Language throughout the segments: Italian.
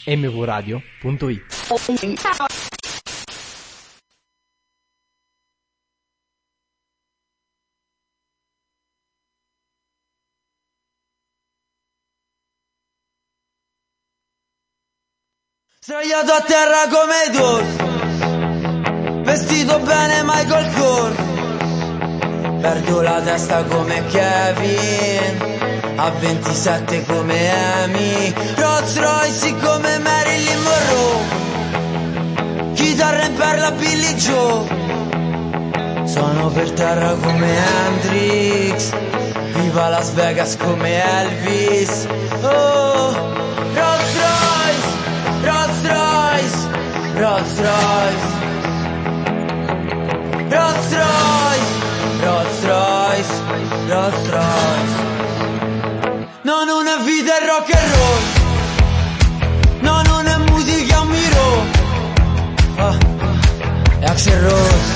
mvradio.it. Sdraiato a terra come Dawes, vestito bene Michael Kors, perdo la testa come Kevin, a 27 come Amy, Rolls Royce come Marilyn Monroe, chitarra in perla Billy Joe, sono per terra come Hendrix, viva Las Vegas come Elvis, oh, Rolls Royce, Rolls Royce, Rolls Royce, Rolls Royce, Rolls Royce, Rolls Royce. No, non è vita è rock and roll, no, non è musica, è un miro, è Axl Rose,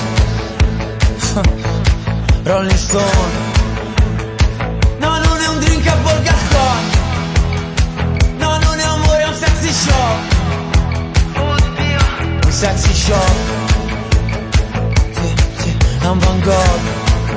Rolling Stone. No, non è un drink a Bolgaston, no, non è amore, è un sexy shop, un sexy shop, sì, è un Van Gogh.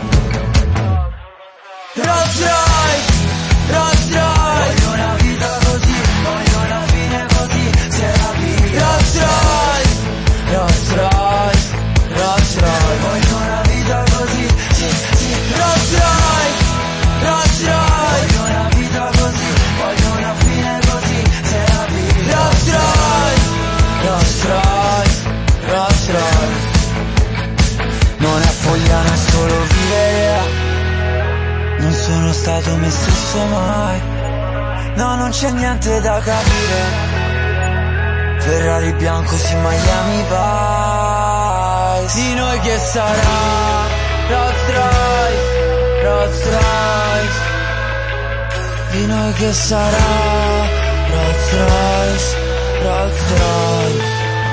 Rolls Royce, Rolls Royce, voglio una vita così, voglio una fine così, se la vivi. Rolls Royce, Rolls Royce, Rolls Royce, voglio una vita così, sì, sì. Rolls Royce, Rolls Royce, voglio una vita così, voglio una fine così, se la vivi. Rolls Royce, Rolls Royce, Rolls Royce, non è fogliana, è solo vivere. Non sono stato me stesso mai, no, non c'è niente da capire. Ferrari bianco sì, Miami Vice. Di noi che sarà Rolls Royce, Rolls Royce. Di noi che sarà Rolls Royce, Rolls Royce,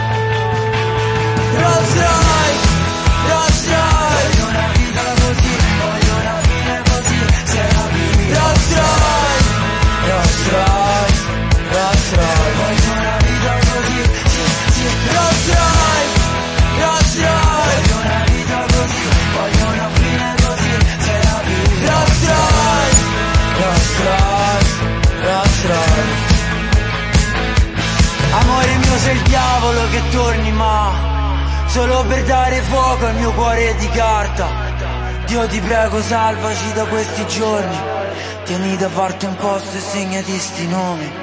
Rolls Royce, Rolls Royce. Voglio una vita così, voglio una fine così, se la vivi. Rolls Royce, Rolls Royce, Rolls Royce, voglio una vita così, sì, sì. Rolls Royce, Rolls Royce, voglio una vita così, voglio una fine così, se la vivi. Rolls Royce, Rolls Royce, Rolls Royce. Amore mio, sei il diavolo che torni, ma solo per dare fuoco al mio cuore di carta. Dio ti prego, salvaci da questi giorni, tieni da parte un posto e segnati sti nomi.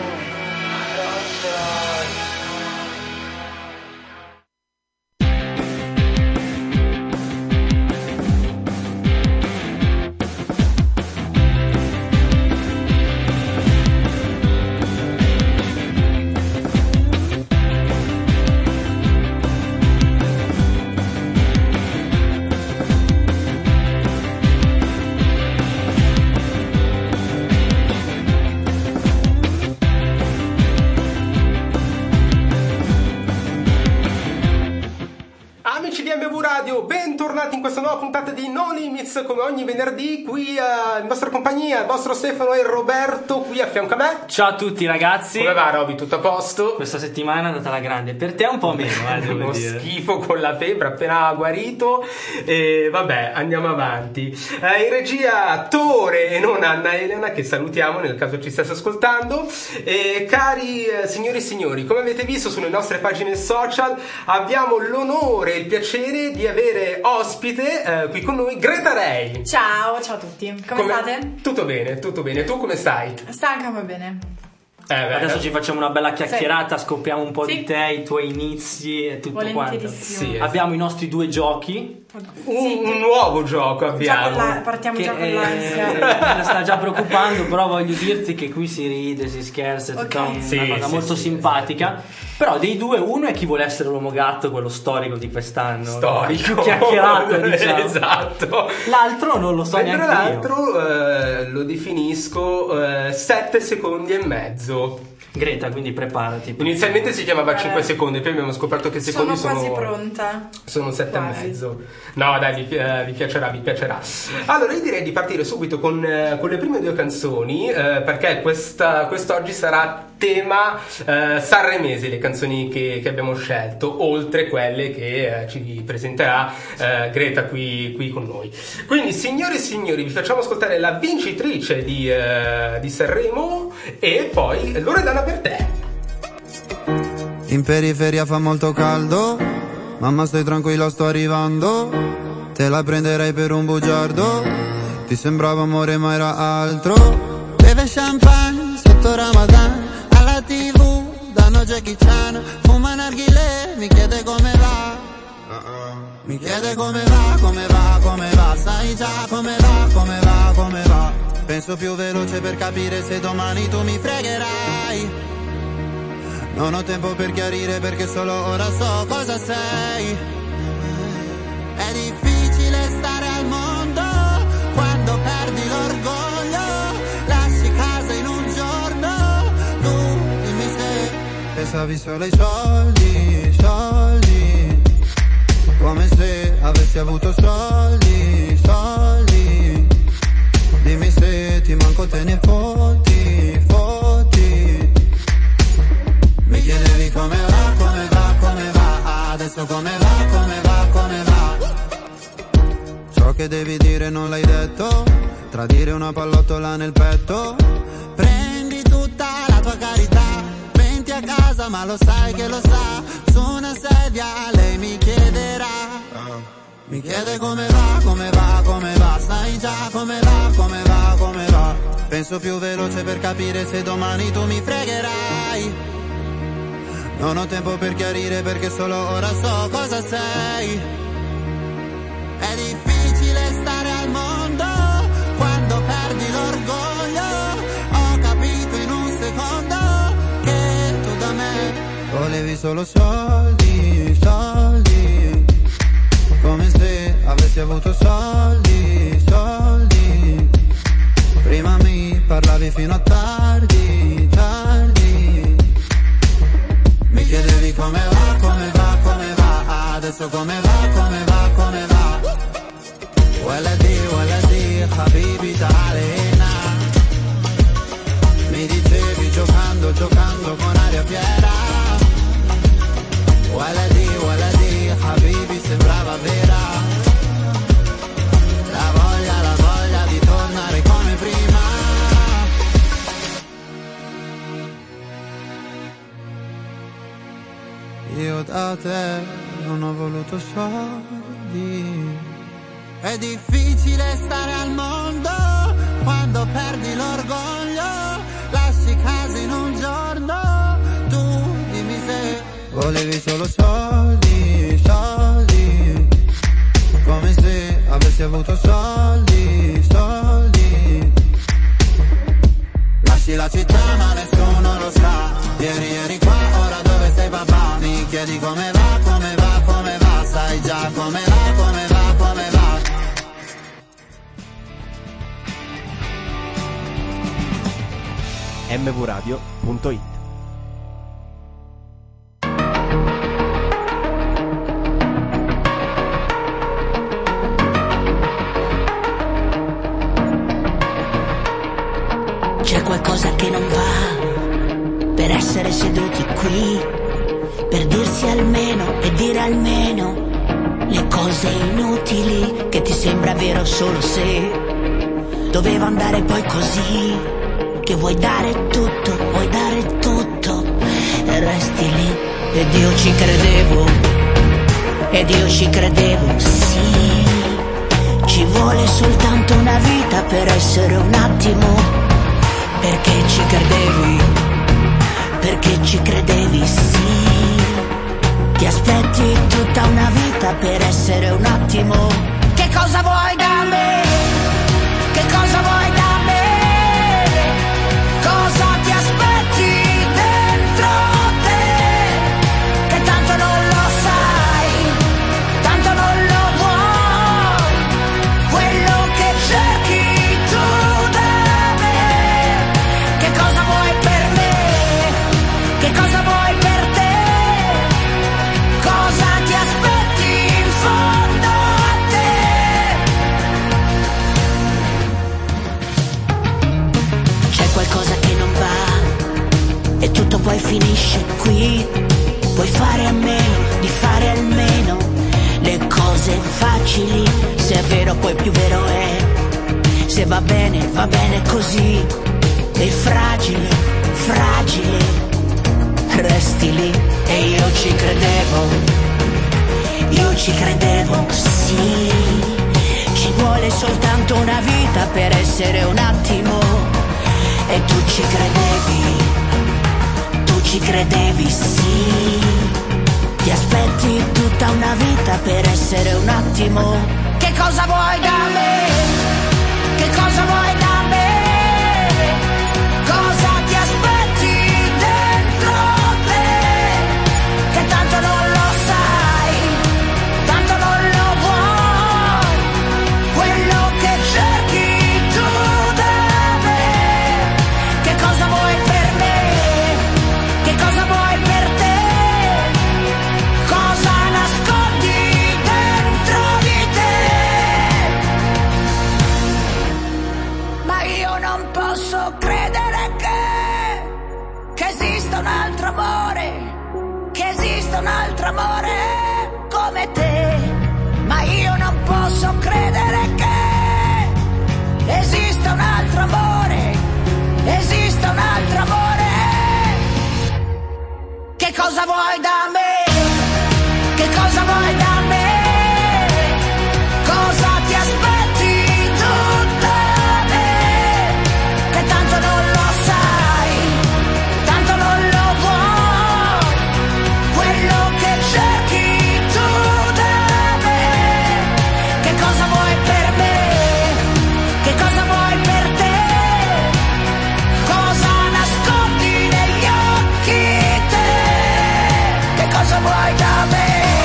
Bentornati in questa nuova puntata di No Limits, come ogni venerdì, qui in vostra compagnia, il vostro Stefano e Roberto qui a fianco a me. Ciao a tutti ragazzi. Come va Roby? Tutto a posto? Questa settimana è andata alla grande, per te un po' meno, devo uno dire. Schifo con la febbre, appena guarito. E vabbè, andiamo avanti. In regia Tore e non Anna Elena, che salutiamo nel caso ci stesse ascoltando. E cari signori e signori, come avete visto sulle nostre pagine social, abbiamo l'onore e il piacere di avere ospite qui con noi Greta Ray. Ciao a tutti, come state? Tutto bene, tu come stai? Stanca ma bene. Adesso ci facciamo una bella chiacchierata, sì. Scoppiamo un po' sì. di te, i tuoi inizi e tutto quanto. Sì, abbiamo i nostri 2 giochi. Un nuovo gioco abbiamo. Partiamo che già con l'ansia. Mi sta già preoccupando, però voglio dirti che qui si ride, si scherza, è tutta una cosa molto simpatica. Però dei 2, uno è chi vuole essere l'uomo gatto, quello storico di quest'anno, il più chiacchierato, diciamo. Esatto. L'altro non lo so neanche l'altro lo definisco 7 secondi e mezzo. Greta, quindi preparati. Inizialmente si chiamava 5 secondi, poi abbiamo scoperto che secondi sono quasi pronta. Sono 7 quasi. e mezzo. No dai, vi piacerà. Allora io direi di partire subito con le prime 2 canzoni, perché quest'oggi sarà tema sanremese le canzoni che abbiamo scelto, oltre quelle che ci presenterà Greta qui con noi. Quindi, signore e signori, vi facciamo ascoltare la vincitrice di Sanremo e poi Loredana per te. In periferia fa molto caldo, mamma stai tranquilla, sto arrivando, te la prenderei per un bugiardo, ti sembrava amore ma era altro. Beve champagne sotto Ramadan, alla TV danno Jackie Chan, fuma narghilè, mi chiede come va, mi chiede come va, come va, come va, sai già come va, come va, come va. Penso più veloce per capire se domani tu mi fregherai. Non ho tempo per chiarire perché solo ora so cosa sei. È difficile stare al mondo quando perdi l'orgoglio, lasci casa in un giorno, tu dimmi se pensavi solo ai soldi, soldi, come se avessi avuto soldi, soldi, dimmi se ti manco te ne fotti, fotti. Mi chiedevi come va, come va, come va, adesso come va, come va, come va. Ciò che devi dire non l'hai detto, tradire una pallottola nel petto. Prendi tutta la tua carità, venti a casa ma lo sai che lo sa. Su una sedia lei mi chiederà, mi chiede come va, come va, come va. Sai già come va, come va, come va. Penso più veloce per capire se domani tu mi fregherai. Non ho tempo per chiarire perché solo ora so cosa sei. È difficile stare al mondo quando perdi l'orgoglio. Ho capito in un secondo che tu da me volevi solo soldi, soldi, come se avessi avuto soldi, soldi. Prima mi parlavi fino a tardi, tardi. Mi chiedevi come va, come va, come va, adesso come va, come va, come va. Waladi, habibi ta'alena. Mi dicevi giocando, giocando con aria fiera. Waladi, habibi sembrava vera. La voglia di tornare come prima. Io da te non ho voluto soldi. È difficile stare al mondo quando perdi l'orgoglio, lasci casa in un giorno, tu dimmi se volevi solo soldi, soldi, come se avessi avuto soldi, soldi. Lasci la città ma nessuno lo sa, ieri eri qua, ora dove sei papà? Mi chiedi come va, come va, come va, sai già come va, come va, come va. mvradio.it. C'è qualcosa che non va per essere seduti qui, per dirsi almeno e dire almeno le cose inutili che ti sembra vero solo se doveva andare poi così. Che vuoi dare tutto e resti lì. Ed io ci credevo, sì. Ci vuole soltanto una vita per essere un attimo. Perché ci credevi, sì. Ti aspetti tutta una vita per essere un attimo. Che cosa vuoi da me? Che cosa vuoi da me? Cosa ti aspetti dentro te? Che tanto non lo sai, tanto non lo vuoi. Quello che cerchi tu da me. Che cosa vuoi per me? Che cosa vuoi per te? Cosa ti aspetti in fondo a te? e tutto poi finisce qui. Puoi fare a meno di fare almeno le cose facili, se è vero poi più vero è, se va bene così. E fragile, fragile, resti lì. E io ci credevo, sì. Ci vuole soltanto una vita per essere un attimo. E tu ci credevi, sì. Ti aspetti tutta una vita per essere un attimo. Che cosa vuoi da me? Che cosa vuoi da me? Cosa ti aspetti dentro te? Che tanto non lo sai, tanto non lo vuoi. Quello che cerchi tu da me. Che cosa vuoi per me? Che cosa vuoi per te? Cosa nascondi dentro di te? Ma io non posso credere che esista un altro amore, che esista un altro amore come te. Ma io non posso credere che esista un altro amore, esista un altro amore. Che cosa vuoi da me? Che cosa vuoi da me? Cosa ti aspetti tu da me? Che tanto non lo sai, tanto non lo vuoi. Quello che cerchi tu da me. Che cosa vuoi per me? Che cosa vuoi per te? Cosa nascondi negli occhi te? Che cosa vuoi da me?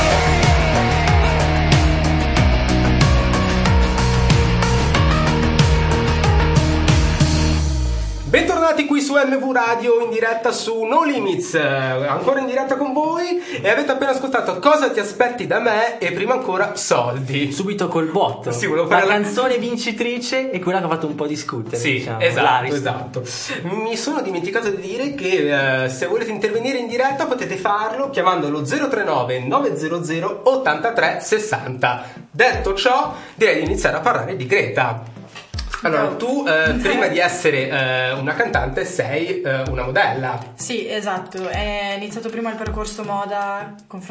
Bentornati qui su MV Radio in diretta su No Limits, ancora in diretta con voi, e avete appena ascoltato Cosa ti aspetti da me e prima ancora Soldi. Subito col botto. Sì, volevo la fare canzone vincitrice è quella che ha fatto un po' discutere. Sì, diciamo. esatto. Mi sono dimenticato di dire che se volete intervenire in diretta potete farlo chiamando lo 039 900 83 60. Detto ciò, direi di iniziare a parlare di Greta. Allora, tu prima di essere una cantante sei una modella. Sì, esatto. È iniziato prima il percorso moda,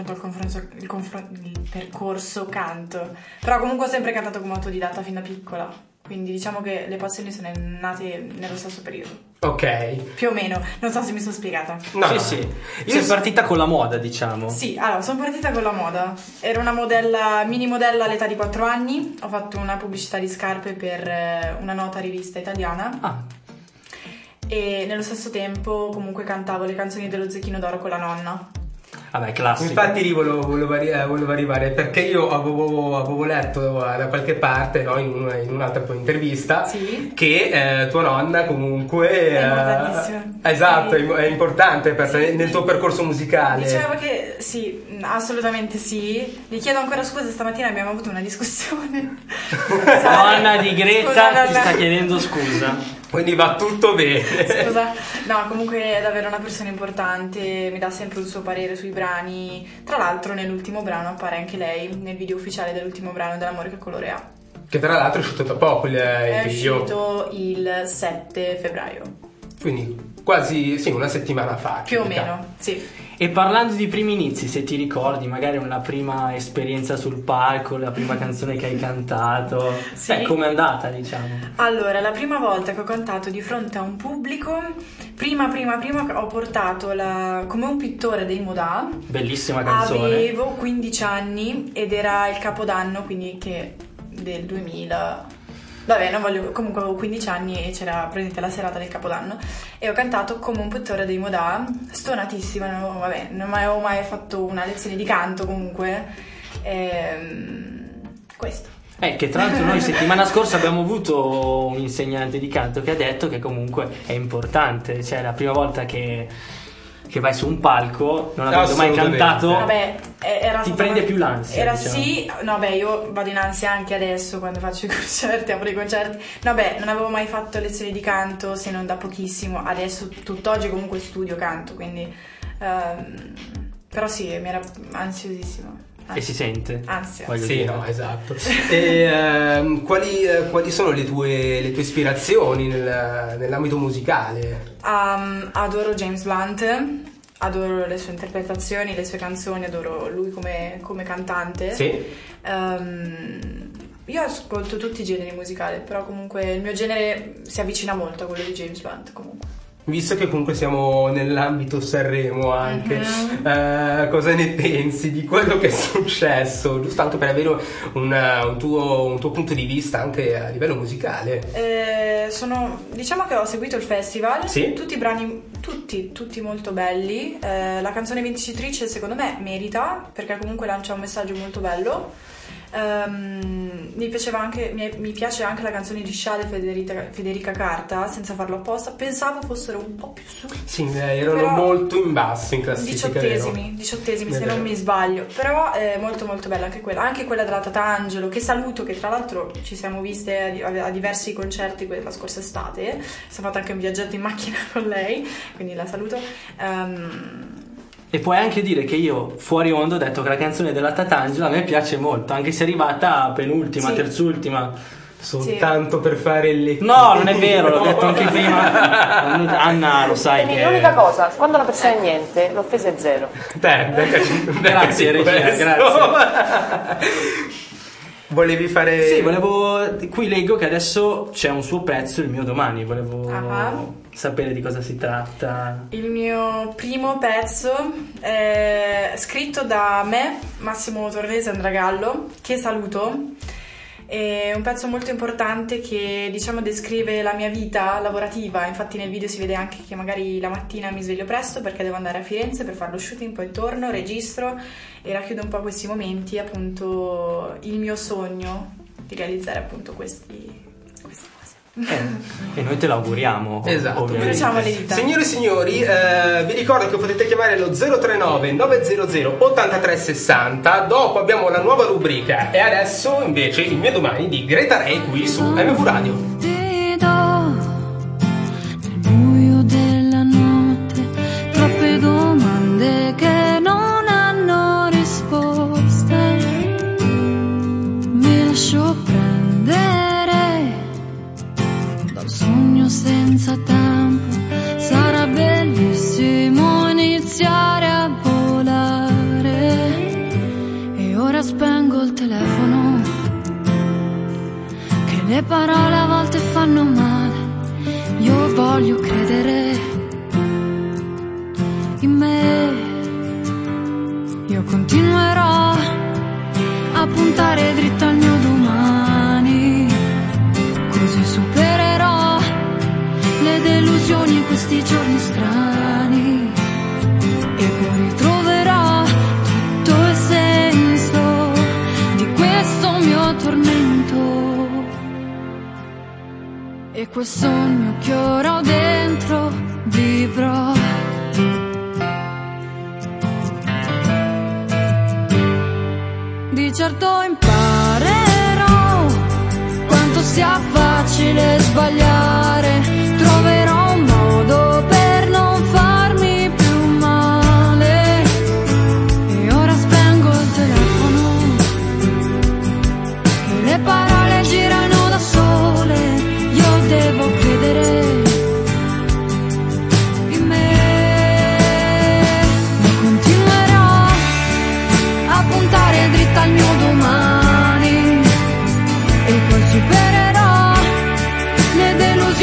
il percorso canto. Però comunque ho sempre cantato come autodidatta fin da piccola. Quindi diciamo che le passioni sono nate nello stesso periodo. Ok. Più o meno, non so se mi sono spiegata. No, Sì. Sei partita con la moda, diciamo. Sì, allora, sono partita con la moda. Ero una mini modella all'età di 4 anni. Ho fatto una pubblicità di scarpe per una nota rivista italiana. Ah. E nello stesso tempo comunque cantavo le canzoni dello Zecchino d'Oro con la nonna. Vabbè, classico. Infatti lì volevo arrivare, perché io avevo letto da qualche parte, no, in un'altra tua intervista, sì, che tua nonna comunque è importantissima. Esatto, Sì. è importante per te, nel tuo percorso musicale. Diceva che sì, assolutamente sì. Gli chiedo ancora scusa, stamattina abbiamo avuto una discussione. Nonna di Greta Scusa, ti sta chiedendo scusa. Quindi va tutto bene. Scusa, no, comunque è davvero una persona importante, mi dà sempre il suo parere sui brani. Tra l'altro nell'ultimo brano appare anche lei, nel video ufficiale dell'ultimo brano dell'amore che colore ha. Che tra l'altro è uscito da poco il video. È uscito il 7 febbraio. Quindi quasi, sì, una settimana fa. Più o meno, sì. E parlando di primi inizi, se ti ricordi magari una prima esperienza sul palco, la prima canzone che hai cantato, Sì. Com'è andata, diciamo? Allora, la prima volta che ho cantato di fronte a un pubblico, prima ho portato come un pittore dei Modà. Bellissima canzone. Avevo 15 anni ed era il Capodanno, quindi che del 2000. Vabbè, non voglio, comunque avevo 15 anni e c'era presente la serata del Capodanno e ho cantato come un pittore dei Modà, stonatissima, non avevo mai fatto una lezione di canto comunque, questo. Che tra l'altro noi settimana scorsa abbiamo avuto un insegnante di canto che ha detto che comunque è importante, cioè la prima volta che che vai su un palco, non avendo mai cantato, vabbè, ti prende più l'ansia. Era diciamo. sì, no beh, io vado in ansia anche adesso quando faccio i concerti, apro i concerti. No beh, non avevo mai fatto lezioni di canto se non da pochissimo, adesso tutt'oggi comunque studio canto, quindi però sì, mi era ansiosissimo. E si sente? Ansia. Sì, dire. no, esatto. E, quali sono le tue ispirazioni nell'ambito musicale? Adoro James Blunt, adoro le sue interpretazioni, le sue canzoni, adoro lui come cantante. Sì. Io ascolto tutti i generi musicali, però comunque il mio genere si avvicina molto a quello di James Blunt comunque. Visto che comunque siamo nell'ambito Sanremo anche, cosa ne pensi di quello che è successo? Giusto anche per avere un tuo punto di vista anche a livello musicale. Diciamo che ho seguito il festival, sì? Tutti i brani, tutti molto belli. La canzone vincitrice secondo me merita, perché comunque lancia un messaggio molto bello. Mi piace anche la canzone di Sciade Federica Carta, senza farlo apposta. Pensavo fossero un po' più su. Sì, erano molto in basso in classifica. 18esimi se non mi sbaglio. Però è molto molto bella anche quella della Tatangelo, che saluto, che tra l'altro ci siamo viste a diversi concerti la scorsa estate. Sono fatta anche un viaggetto in macchina con lei, quindi la saluto. E puoi anche dire che io fuori onda ho detto che la canzone della Tatangelo a me piace molto, anche se è arrivata penultima, sì. Terzultima. Soltanto per fare il No, non è vero, l'ho detto anche prima. Anna, lo sai che... L'unica cosa, quando una persona è niente, l'offesa è zero. Grazie regia, grazie. Volevi fare... Sì, qui leggo che adesso c'è un suo pezzo, Il mio domani. Volevo sapere di cosa si tratta. Il mio primo pezzo è scritto da me, Massimo Torrese Andragallo, che saluto. È un pezzo molto importante che diciamo descrive la mia vita lavorativa. Infatti nel video si vede anche che magari la mattina mi sveglio presto perché devo andare a Firenze per fare lo shooting, poi torno, registro e racchiudo un po' questi momenti, appunto il mio sogno di realizzare appunto queste cose. E noi te lo auguriamo. Esatto. Facciamo le dita. Signore e signori, vi ricordo che potete chiamare lo 039 900 8360. Dopo abbiamo la nuova rubrica e adesso invece Il mio domani di Greta Ray qui su MV Radio. Ti do nel buio della notte troppe domande che non hanno risposte. Mi lascio prendere dal sogno senza tempo. Sarà bellissimo iniziare a volare. E ora spengo il telefono, che le parole a volte fanno male. Io voglio credere in me. Io continuerò a puntare dritto al mio domani, così supererò le delusioni in questi giorni strani e poi ritroverò tutto il senso di questo mio tormento. E quel sogno che ora ho dentro vivrò. Di certo imparerò quanto sia facile sbagliare. Troverò un modo per non farmi più male. E ora spengo il telefono, che le parole girano da sole. Io devo credere in me. Ma continuerò a puntare dritta al mio domani e poi supererò le delusioni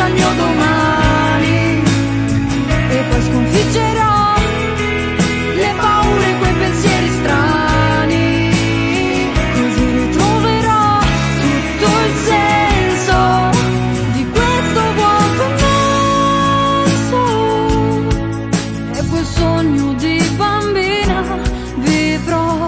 al mio domani e poi sconfiggerò le paure e quei pensieri strani, così ritroverò tutto il senso di questo vuoto immenso e quel sogno di bambina vivrò.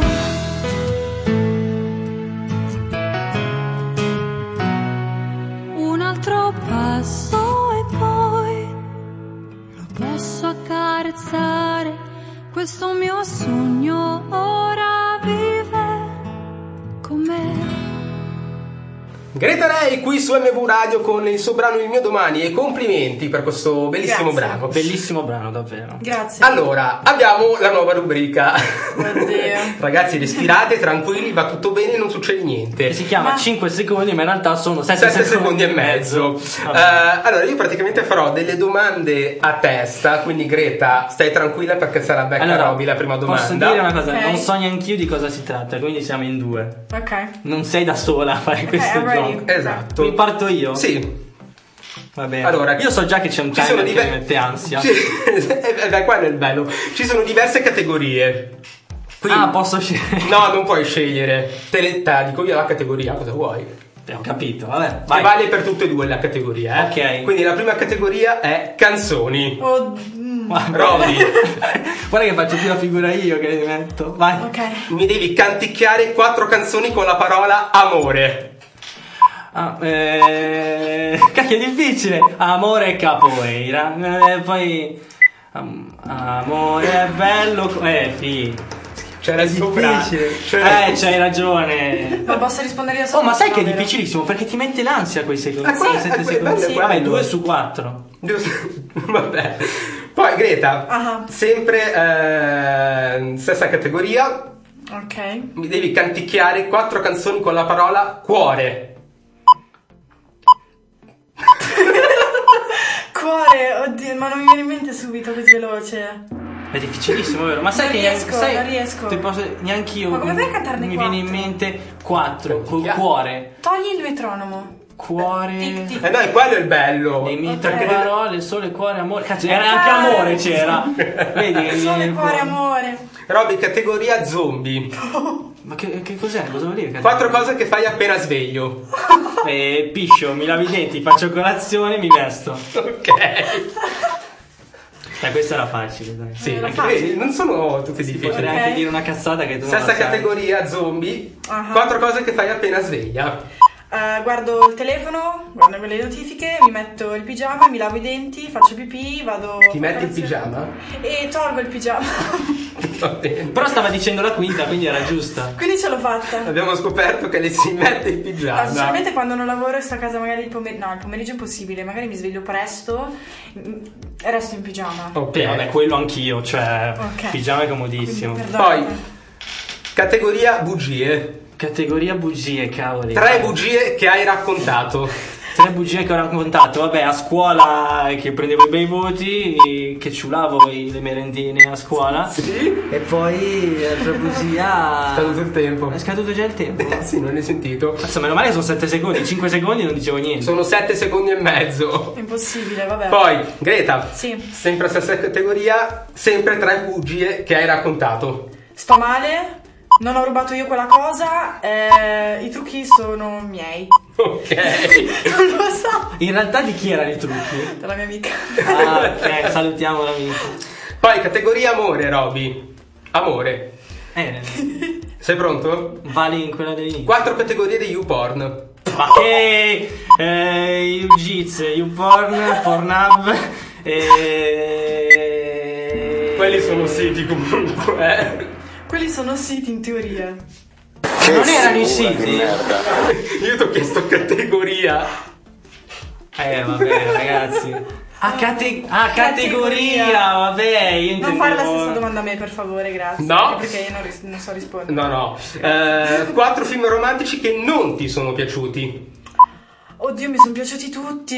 Un altro passo e poi lo posso accarezzare, questo mio sogno ora vive con me. Greta Ray qui su MV Radio con il suo brano Il mio domani, e complimenti per questo bellissimo Grazie. brano. Bellissimo brano, davvero. Grazie. Allora, abbiamo la nuova rubrica. Oddio. Ragazzi, respirate, tranquilli, va tutto bene, non succede niente. Che si chiama 5 secondi, ma in realtà sono 7 secondi e mezzo. Allora, io praticamente farò delle domande a testa, quindi Greta, stai tranquilla perché sarà Becca Roby la prima domanda. Posso dire una cosa? Ok. Non so neanch'io di cosa si tratta, quindi siamo in due. Ok. Non sei da sola a fare questo I'm ready. gioco. Esatto. Mi parto io? Sì. Va bene. Allora, io so già che c'è un ci sono timer che mi mette ansia. Beh, quello è il bello. Ci sono diverse categorie. Quindi, posso scegliere? no, non puoi scegliere. Te dico io la categoria, cosa vuoi? Ho capito, vabbè. E Vai. vale per tutte e due la categoria, Ok. Quindi la prima categoria è canzoni. Roby, Guarda che faccio più la figura io che li metto. Vai. Ok. mi devi canticchiare 4 canzoni con la parola amore. Cacchio è difficile. Amore e capoeira. Poi amore è bello. Sì. C'era sopra. Difficile. C'hai ragione. Ma posso rispondere io Oh, ma sai no, che è vero? difficilissimo perché ti mette l'ansia quei secondi. Ah, quello- 7 quello- secondi. quello- Vabbè, quello. 2 su 4. Vabbè. Poi Greta, sempre stessa categoria, Ok. mi devi canticchiare 4 canzoni con la parola cuore. Cuore, oddio, ma non mi viene in mente subito così veloce. È difficilissimo, vero? Ma sai Non che riesco, sai, non riesco. Neanche io. Ma come fai a cantarne Mi 4? viene in mente 4 col cuore. Togli il metronomo. Cuore. Tic, tic. No, è quello il bello. Le mie Ok. tre parole, sole, cuore, amore. Cazzo, era anche amore c'era. Vedi? Sole, cuore, amore. Robby, categoria zombie. Ma che cos'è? Cosa vuol dire? 4 cose che fai appena sveglio. Piscio, mi lavo i denti, faccio colazione, mi vesto. Ok. Questa era facile, dai. Sì, Era anche facile. vedi, non sono tutte difficili. Potrei Ok. anche dire una cazzata che tu non Stessa la sai. categoria zombie. Ah. 4 cose che fai appena sveglia. Guardo il telefono, guardo le notifiche, mi metto il pigiama, mi lavo i denti, faccio pipì, vado. Ti metti il pigiama? E tolgo il pigiama. Va bene. Però stava dicendo la quinta, quindi era giusta. Quindi ce l'ho fatta. Abbiamo scoperto che le si mette il Ma pigiama. sinceramente quando non lavoro e sto a casa magari il pomeriggio. No, il pomeriggio è impossibile, magari mi sveglio presto e resto in pigiama. Ok, Vabbè, quello anch'io, cioè Ok. pigiama è comodissimo. Quindi, Poi, perdonate. categoria bugie. Categoria bugie, cavoli. 3 bugie che hai raccontato. 3 bugie che ho raccontato. Vabbè, a scuola che prendevo i bei voti, che ciulavo le merendine a scuola. Sì? E poi l'altra bugia. È scaduto il tempo. È scaduto già il tempo. Sì, non l'hai sentito. Cazzo, meno male che sono 7 secondi, 5 secondi non dicevo niente. Sono 7 secondi e mezzo. Impossibile, vabbè. Poi, Greta, Sì. sempre stessa categoria, sempre 3 bugie che hai raccontato. Sto male, non ho rubato io quella cosa, i trucchi sono miei. Ok. Non lo so. In realtà di chi erano i trucchi? Della mia amica. Ah, ok, salutiamo l'amico. Poi, categoria amore, Roby. Amore. Sei pronto? Vale in quella dell'inizio. 4 categorie di YouPorn. Ma che YouJits, YouPorn, Pornhub Quelli sono siti comunque. Quelli sono siti in teoria. Non erano i siti? Io ti ho chiesto categoria. Vabbè ragazzi. Categoria, vabbè, io Non fare la intendevo- stessa domanda a me, per favore, grazie. No. Anche perché io non so rispondere. No. 4 film romantici che non ti sono piaciuti. Oddio, mi sono piaciuti tutti.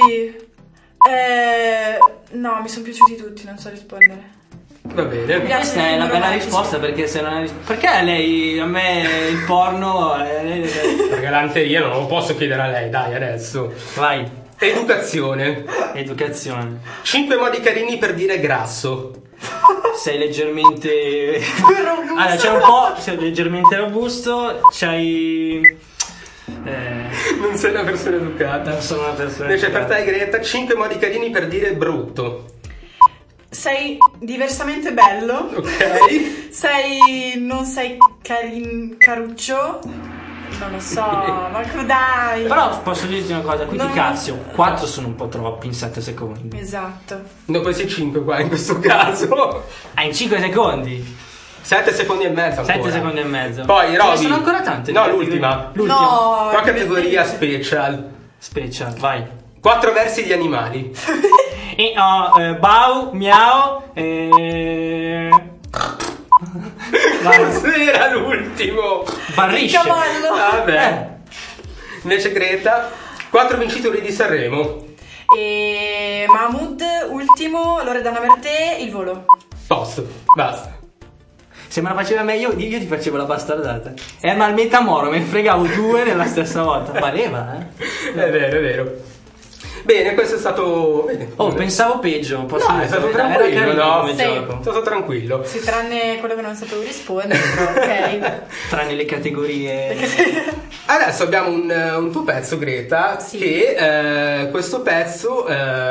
No, mi sono piaciuti tutti, non so rispondere. Va bene. Questa è una bella risposta perché se non è perché a lei, a me il porno La galanteria non lo posso chiedere a lei, dai, adesso. Vai. Educazione. 5 modi carini per dire grasso. Sei leggermente allora, c'è un po', sei leggermente robusto, c'hai non sei una persona educata. Non sono una persona invece educata. per te, Greta, 5 modi carini per dire brutto. Sei diversamente bello. Ok. Non sei caruccio. Non lo so, ma dai. Però posso dirti una cosa, qui No. di cazzo 4 sono un po' troppi in 7 secondi. Esatto. No, poi sei 5 qua in questo caso. In 5 secondi 7 secondi e mezzo ancora. 7 secondi e mezzo. Poi Roby. Sono ancora tante. No, l'ultima. No, Qua categoria special. Vai. 4 versi di animali. Bau, miau, Cos'era l'ultimo? Barrisce. Il cavallo. Vabbè. Invece Greta, 4 vincitori di Sanremo. E Mahmood, ultimo, Loredana Bertè, il volo. Posto, basta. Se me la faceva meglio, io ti facevo la bastardata. Ma al metamoro me ne fregavo 2 nella stessa volta. Valeva, È vero. Bene, questo è stato... Bene. Pensavo peggio. Posso No, dire, è stato era tranquillo, carino no? come Sì. gioco. È stato tranquillo. Sì, tranne quello che non sapevo rispondere, però ok. Tranne le categorie. Adesso abbiamo un tuo pezzo, Greta, Sì. che questo pezzo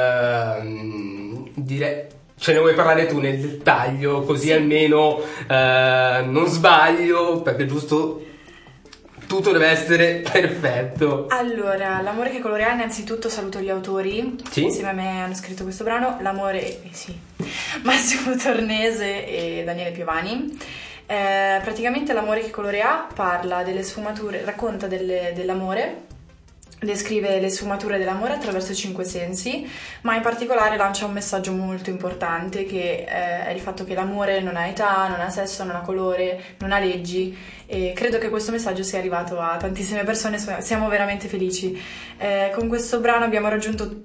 direi... Ce ne vuoi parlare tu nel dettaglio, così almeno non sbaglio, perché giusto tutto deve essere perfetto. Allora, L'amore che colore ha, innanzitutto saluto gli autori. Sì. Insieme a me hanno scritto questo brano, Massimo Tornese e Daniele Piovani. Praticamente L'amore che colore ha parla delle sfumature, racconta dell'amore, descrive le sfumature dell'amore attraverso 5 sensi, ma in particolare lancia un messaggio molto importante che è il fatto che l'amore non ha età, non ha sesso, non ha colore, non ha leggi, e credo che questo messaggio sia arrivato a tantissime persone, siamo veramente felici. Con questo brano abbiamo raggiunto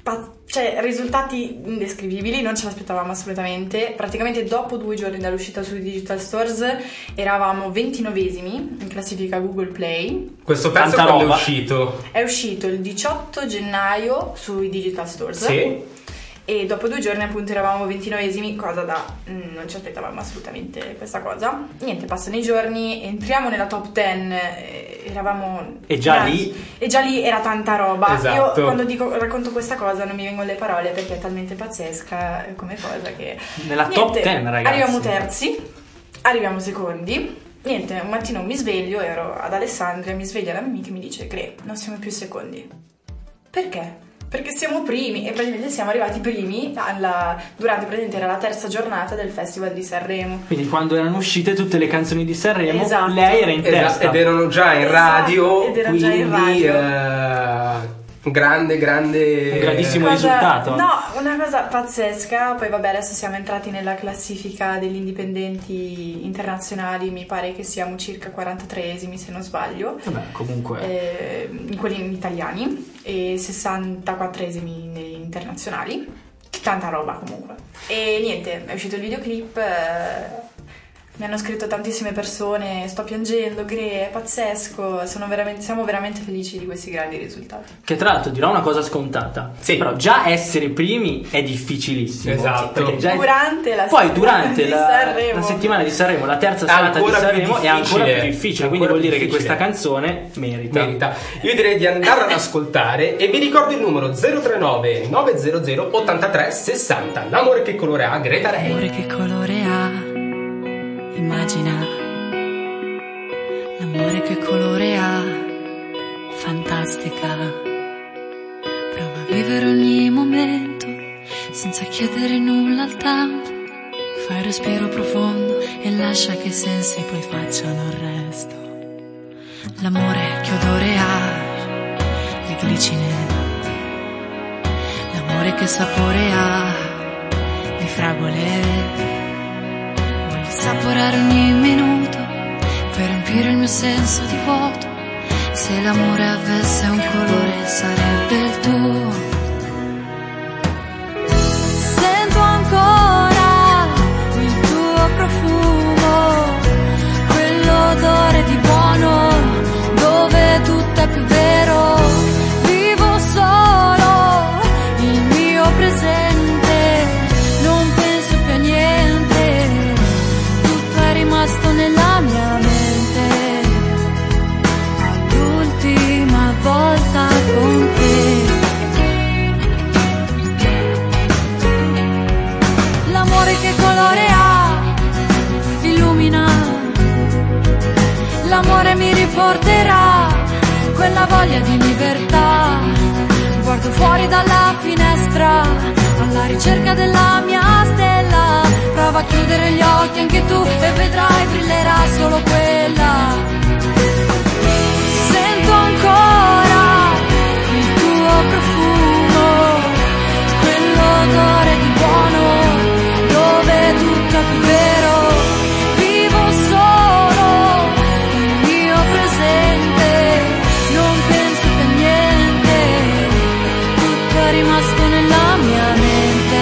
risultati indescrivibili, non ce l'aspettavamo assolutamente. Praticamente dopo 2 giorni dall'uscita sui digital stores eravamo 29esimi in classifica Google Play. Questo pezzo Tanta quando roba. è uscito? È uscito il 18 gennaio sui digital stores. Sì. E dopo 2 giorni appunto eravamo 29esimi, cosa da... non ci aspettavamo assolutamente questa cosa. Niente, passano i giorni, entriamo nella top 10, eravamo... E già lì era tanta roba. Esatto. Io quando racconto questa cosa non mi vengono le parole perché è talmente pazzesca come cosa che... nella top 10, ragazzi. Arriviamo terzi, arriviamo secondi. Niente, un mattino mi sveglio, ero ad Alessandria, mi sveglia la mia amica e mi dice: Gre, non siamo più secondi. Perché? Perché siamo primi, e praticamente siamo arrivati primi durante praticamente era la terza giornata del Festival di Sanremo. Quindi quando erano uscite tutte le canzoni di Sanremo, Esatto. lei era in testa. Ed erano già in radio, ed era quindi già in radio. grande Un grandissimo risultato. No, una cosa pazzesca. Poi vabbè, adesso siamo entrati nella classifica degli indipendenti internazionali, mi pare che siamo circa 43esimi se non sbaglio. Vabbè, comunque quelli italiani, e 64esimi negli internazionali. Tanta roba comunque. E niente, è uscito il videoclip, mi hanno scritto tantissime persone: sto piangendo, Gre, è pazzesco, siamo veramente felici di questi grandi risultati. Che tra l'altro dirò una cosa scontata, Sì. però già essere primi è difficilissimo. Esatto. Perché già Durante la poi settimana durante di la Sanremo. settimana di Sanremo, la terza serata di Ancora più Sanremo è ancora difficile. più difficile, quindi Ancora vuol dire più che questa difficile. canzone merita. Io direi di andare ad ascoltare, e vi ricordo il numero 039 900 83 60. L'amore che colore ha, Greta Rey. L'amore che colore ha, immagina. L'amore che colore ha, fantastica. Prova a vivere ogni momento senza chiedere nulla al tempo. Fai un respiro profondo e lascia che i sensi poi facciano il resto. L'amore che odore ha, le glicine. L'amore che sapore ha, le fragole. Voglio assaporare ogni minuto per riempire il mio senso di vuoto. Se l'amore avesse un colore sarebbe il tuo. Sento ancora il tuo profumo, quell'odore di buono dove tutto è più vero. Vivo solo l'amore mi riporterà quella voglia di libertà. Guardo fuori dalla finestra alla ricerca della mia stella. Prova a chiudere gli occhi anche tu e vedrai brillerà solo quella. Sento ancora il tuo profumo, quell'odore di buono dove tutto è più vero. Vivo solo il mio presente, non penso più a niente, tutto è rimasto nella mia mente.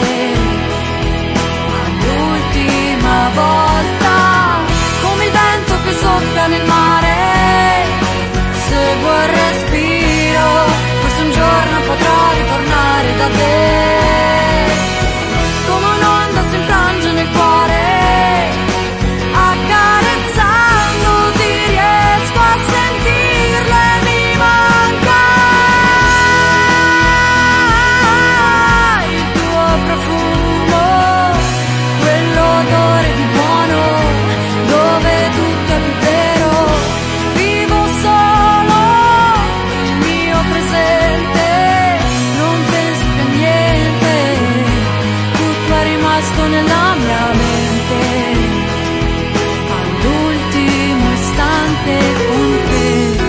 L'ultima volta, come il vento che soffia nel mare, seguo il respiro, forse un giorno potrò ritornare da te. Come un'onda si infrange nel cuore, accarezzandoti riesco a sentirlo e mi manca il tuo profumo, quell'odore di buono dove tutto è più vero. Vivo solo il mio presente, non penso più a niente, tutto è rimasto nella mia mente, all'ultimo istante con te.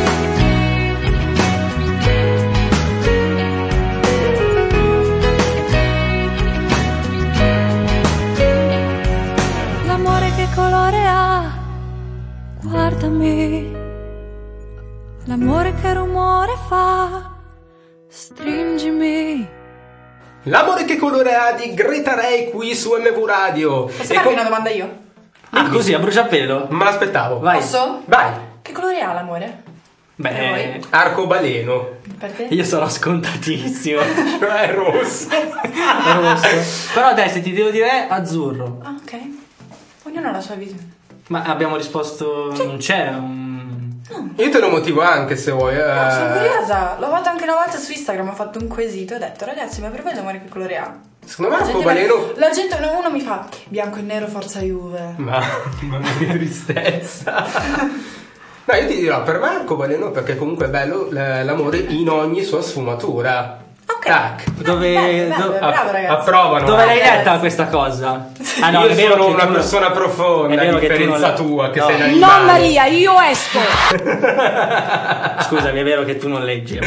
L'amore che colore ha? Guardami. L'amore che rumore fa? Stringimi. L'amore che colore ha di Greta Ray qui su MV Radio. Posso farmi una domanda io? Così a bruciapelo? Me l'aspettavo. Vai. Posso? Vai. Che colore ha l'amore? Beh, Arcobaleno. Per te? io sono scontatissimo. È rosso. È rosso. Però dai, se ti devo dire azzurro. Ah, ok. Ognuno ha la sua visione. Ma abbiamo risposto, non c'è un... Io te lo motivo anche se vuoi. No, sono curiosa. L'ho fatto anche una volta su Instagram, ho fatto un quesito e ho detto ragazzi, ma per voi l'amore che colore ha? Secondo me La gente arcobaleno. La gente, uno mi fa bianco e nero, forza Juve. Ma che tristezza. No, io ti dirò, per me arcobaleno perché comunque è bello l'amore in ogni sua sfumatura. Ok. Tac. Bello, bravo ragazzi. Approvano. Dove l'hai Ragazzi. letta questa cosa? Ah no, Io è vero sono che una tu- persona profonda, è a vero che tu differenza non- tua, che no. sei un animale. No Maria, io esco. Scusami, è vero che tu non leggi.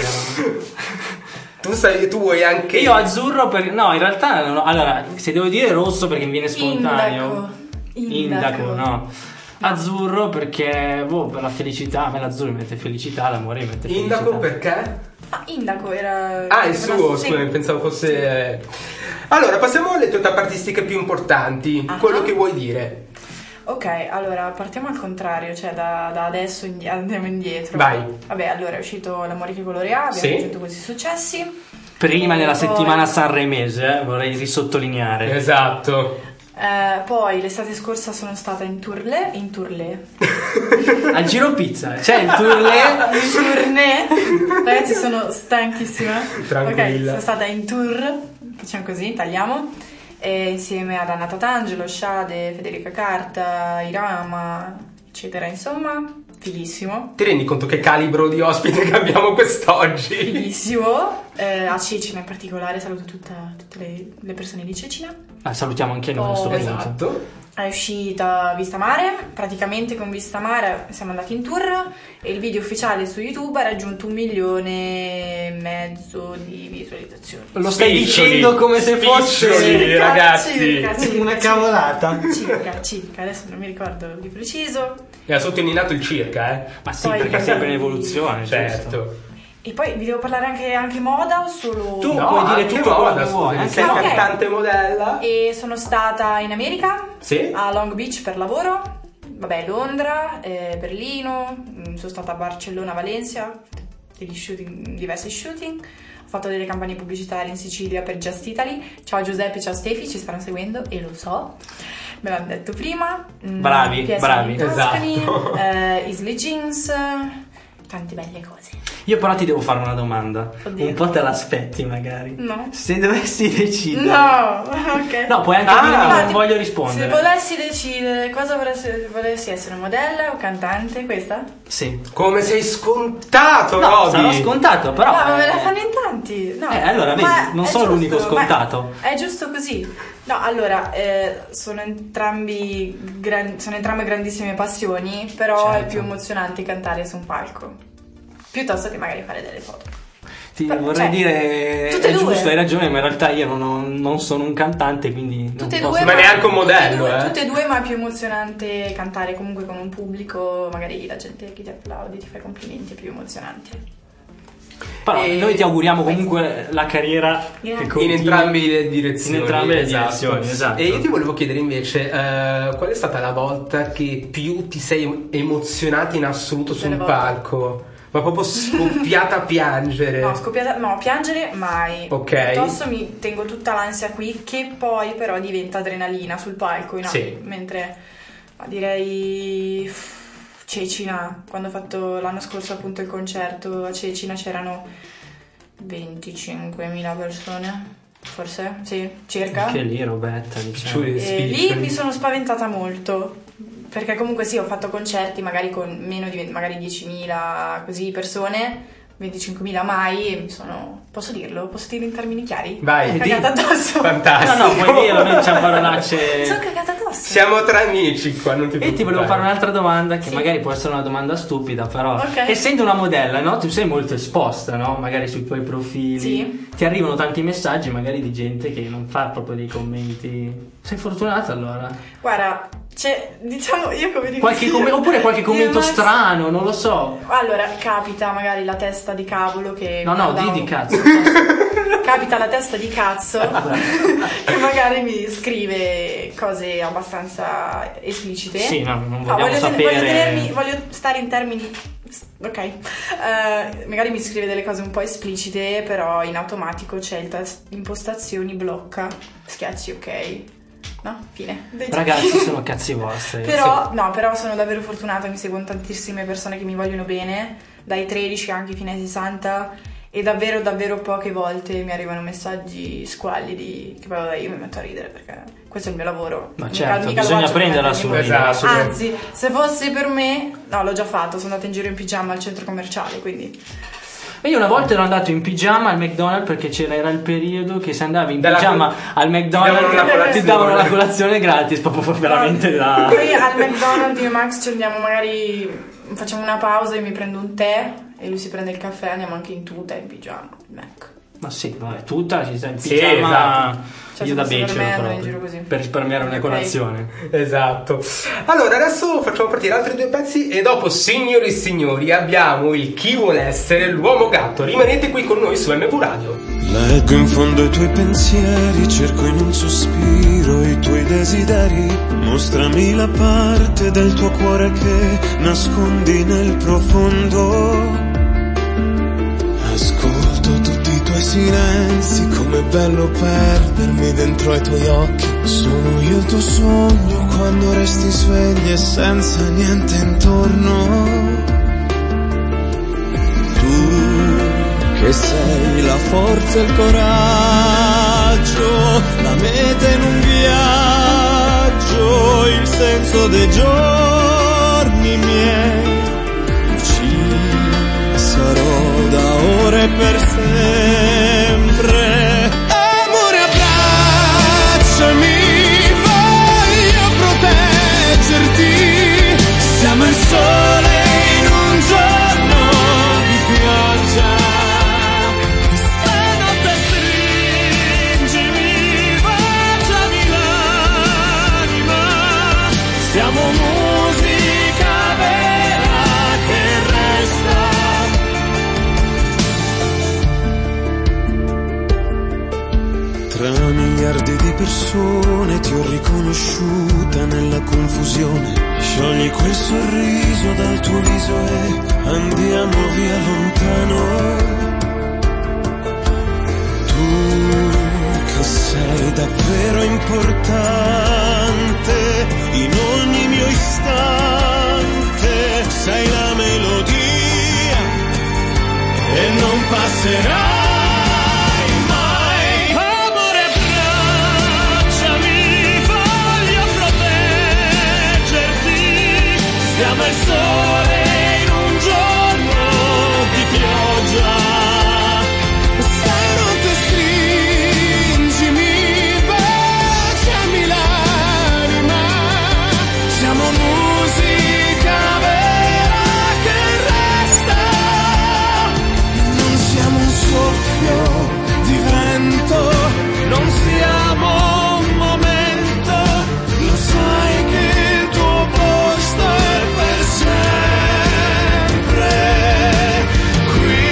Tu vuoi anche. Io azzurro per... No, in realtà no. Allora, se devo dire rosso perché mi viene spontaneo. Indaco, no. Azzurro perché per la felicità. A me l'azzurro mi mette felicità, l'amore mi mette felicità. Indaco perché? Ah, Indaco era... Ah, il suo, sì. scusa, pensavo fosse. Allora, passiamo alle tue tappe artistiche più importanti. Quello che vuoi dire. Ok, allora partiamo al contrario, cioè da adesso andiamo indietro. Vai. Vabbè, allora è uscito L'amore che colore ha, abbiamo Sì. raggiunto questi successi. Prima nella Poi- settimana sanremese, vorrei risottolineare. Esatto. Poi l'estate scorsa sono stata in tournée. Al Giro Pizza, c'è il tournée. In tournée. Ragazzi, sono stanchissima. Tranquilla. Ok, sono stata in tour, facciamo così, tagliamo. Insieme ad Anna Tatangelo, Shade, Federica Carta, Irama, eccetera, insomma, fighissimo. Ti rendi conto che calibro di ospite che abbiamo quest'oggi? Fighissimo. A Cecina in particolare, saluto tutte le persone di Cecina. Salutiamo anche noi a questo punto. Esatto. È uscita Vista Mare, praticamente con Vista Mare siamo andati in tour e il video ufficiale su YouTube ha raggiunto 1,5 milioni di visualizzazioni. Lo stai Spiccioli, dicendo come se fosse spiccioli, ragazzi. Circa, una cavolata. Circa, adesso non mi ricordo di preciso. E ha sottolineato il circa, Ma sì, Poi- perché è sempre in evoluzione, giusto? Certo. E poi vi devo parlare anche moda o solo... Tu puoi dire anche tutto quello moda, che vuoi. scusa, sei ok. cantante modella. E sono stata in America, Sì. a Long Beach per lavoro, vabbè Londra, Berlino, sono stata a Barcellona, Valencia, diversi shooting, ho fatto delle campagne pubblicitarie in Sicilia per Just Italy, ciao Giuseppe, ciao Stefi, ci stanno seguendo e lo so, me l'hanno detto prima. Bravi, PS bravi. in Tuscany, Esatto. Isley Jeans, tante belle cose. Io però ti devo fare una domanda. Oddio. Un po' te l'aspetti magari. No. Se dovessi decidere. No, ok. No, puoi anche dire non voglio rispondere. Se volessi decidere cosa volessi essere, modella o cantante, questa? Sì. Come sei scontato, no, Roby? sarò scontato, però. No, ma me la fanno in tanti. No. Allora, vedi, non sono l'unico scontato. È giusto così. No, allora, sono entrambe grandissime passioni, però è più emozionante cantare su un palco piuttosto che magari fare delle foto. Ti vorrei dire, è giusto, hai ragione, ma in realtà io non sono un cantante, quindi tutte non due, posso... ma neanche un modello, tutte e due, ma è più emozionante cantare comunque con un pubblico, magari la gente che ti applaudi, ti fa i complimenti, è più emozionante. Però noi ti auguriamo comunque la carriera in entrambe le direzioni. In entrambe le direzioni, esatto. E io ti volevo chiedere invece, qual è stata la volta che più ti sei emozionata in assoluto su un palco? Ma proprio scoppiata a piangere? No, piangere mai. Ok. Piuttosto mi tengo tutta l'ansia qui, che poi però diventa adrenalina sul palco, sì. Mentre direi Cecina, quando ho fatto l'anno scorso appunto il concerto a Cecina c'erano 25.000 persone, forse, sì, circa. Anche lì robetta, diciamo. E lì mi sono spaventata molto, perché comunque sì, ho fatto concerti magari con meno di magari 10.000 così persone, 25.000 mai, e mi sono... Posso dirlo? Posso dire in termini chiari? Vai, cagata addosso. Fantastico. No, puoi dirlo, non c'è parolacce. Sono cagata addosso. Siamo tra amici qua, non ti E ti volevo fare un'altra domanda, che magari può essere una domanda stupida, però essendo una modella, no? Tu sei molto esposta, no? Magari sui tuoi profili. Sì. Ti arrivano tanti messaggi magari di gente che non fa proprio dei commenti. Sei fortunata allora? Guarda, diciamo, io come dico oppure qualche commento strano, non lo so. Allora, capita magari la testa di cavolo che... No, di cazzo. Capita la testa di cazzo che magari mi scrive cose abbastanza esplicite. Sì, no, non vogliamo voglio stare in termini... Ok. Magari mi scrive delle cose un po' esplicite, però in automatico c'è il test impostazioni, blocca, schiacci ok. No, fine. Ragazzi, sono cazzi vostri. Però sono davvero fortunata, mi seguono tantissime persone che mi vogliono bene, dai 13 anche fino ai 60, e davvero davvero poche volte mi arrivano messaggi squallidi che poi io mi metto a ridere perché questo è il mio lavoro. Ma certo, bisogna prenderla su. Esatto. Anzi, se fosse per me, no, l'ho già fatto, sono andata in giro in pigiama al centro commerciale, quindi... E io una volta ero andato in pigiama al McDonald's perché era il periodo che se andavi in pigiama al McDonald's ti davano la colazione gratis, proprio veramente da... Poi al McDonald's io e Max ci andiamo, magari facciamo una pausa, io mi prendo un tè e lui si prende il caffè, andiamo anche in tuta in pigiama. Ecco. Ma sì, vabbè, tutta ci sta in pigiama, esatto. Io da bachelor per risparmiare una colazione. Esatto. Allora adesso facciamo partire altri due pezzi e dopo, signori e signori, abbiamo il Chi vuole essere l'uomo gatto. Rimanete qui con noi su MV Radio. Leggo in fondo i tuoi pensieri, cerco in un sospiro i tuoi desideri. Mostrami la parte del tuo cuore che nascondi nel profondo. Ascolto tutti i tuoi silenzi, com'è bello perdermi dentro ai tuoi occhi. Sono io il tuo sogno quando resti svegli e senza niente intorno. Tu che sei la forza e il coraggio, la meta in un viaggio, il senso dei giorni miei. Sarò da ora e per sempre. Amore, abbracciami, voglio proteggerti. Siamo il sole in un giorno di pioggia. Stanotte stringimi, baciami l'anima. Siamo musica vera che resta. Tra miliardi di persone ti ho riconosciuta nella confusione. Sciogli quel sorriso dal tuo viso e andiamo via lontano. Tu che sei davvero importante in ogni mio istante. Sei la melodia passerai mai. Amore, abbracciami, voglio proteggerti. Siamo il sole in un giorno di pioggia. Stanotte stringimi, baciami l'anima. Siamo musica vera che resta. Non siamo un soffio di vento, non siamo un momento. Lo sai che il tuo posto è per sempre qui.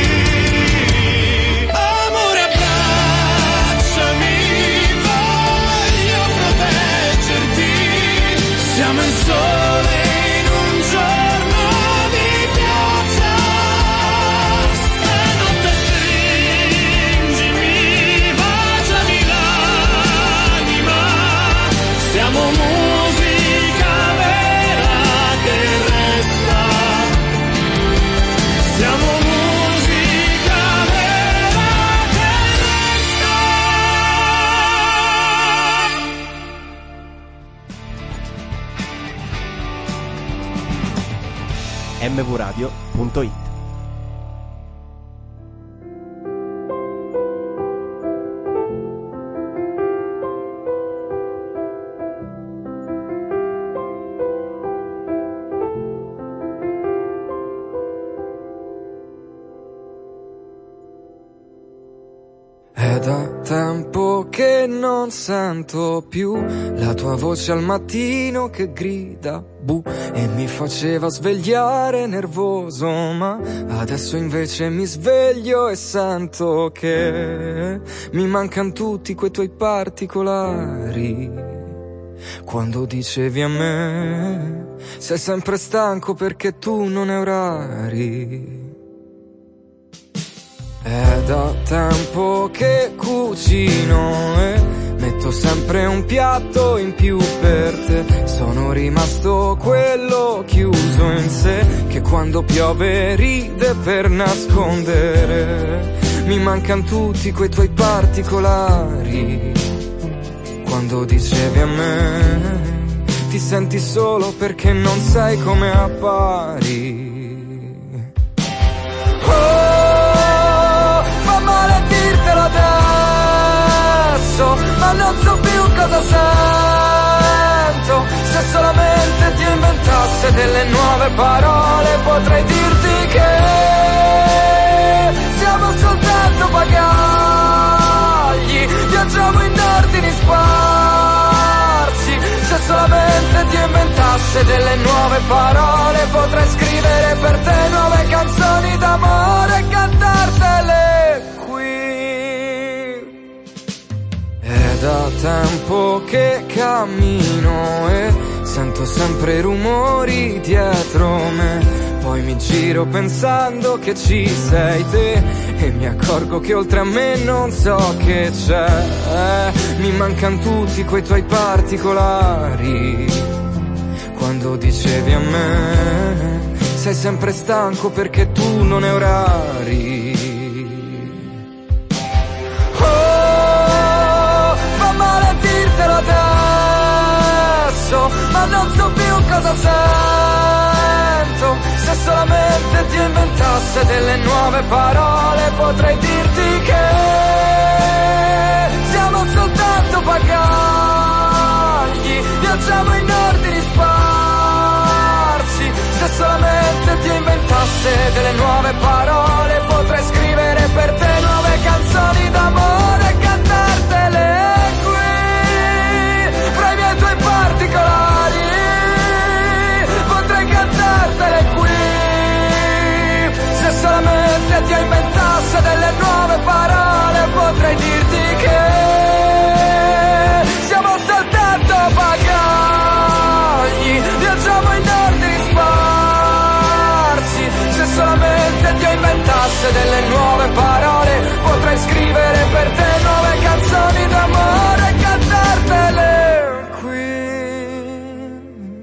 Amore, abbracciami, voglio proteggerti. Siamo il sole in un giorno di pioggia. Stanotte stringimi, baciami l'anima. Siamo musica vera che resta. Siamo musica vera che resta. mvradio.it. È da tempo che non sento più la tua voce al mattino che grida bu e mi faceva svegliare nervoso, ma adesso invece mi sveglio e sento che mi mancano tutti quei tuoi particolari. Quando dicevi a me sei sempre stanco perché tu non hai orari. È da tempo che cucino e metto sempre un piatto in più per te. Sono rimasto quello chiuso in sé che quando piove ride per nascondere. Mi mancano tutti quei tuoi particolari. Quando dicevi a me ti senti solo perché non sai come appari. Male dirtelo adesso, ma non so più cosa sento. Se solamente ti inventasse delle nuove parole potrei dirti che siamo soltanto bagagli, viaggiamo in ordini sparsi. Se solamente ti inventasse delle nuove parole potrei scrivere per te nuove canzoni d'amore e cantartele. È da tempo che cammino e sento sempre rumori dietro me. Poi mi giro pensando che ci sei te e mi accorgo che oltre a me non so che c'è. Mi mancano tutti quei tuoi particolari. Quando dicevi a me sei sempre stanco perché tu non hai orari. Adesso, ma non so più cosa sento. Se solamente ti inventasse delle nuove parole potrei dirti che siamo soltanto bagagli, viaggiamo in ordini sparsi. Se solamente ti inventasse delle nuove parole potrei scrivere per te nuove canzoni d'amore e cantartele fra i miei tuoi particolari. Potrei cantartele qui se solamente ti inventasse delle nuove parole potrei dirti che siamo soltanto bagagli, viaggiamo in ordini sparsi. Se solamente ti inventasse delle nuove parole potrei scrivere per te nuove canzoni d'amore e cantartele.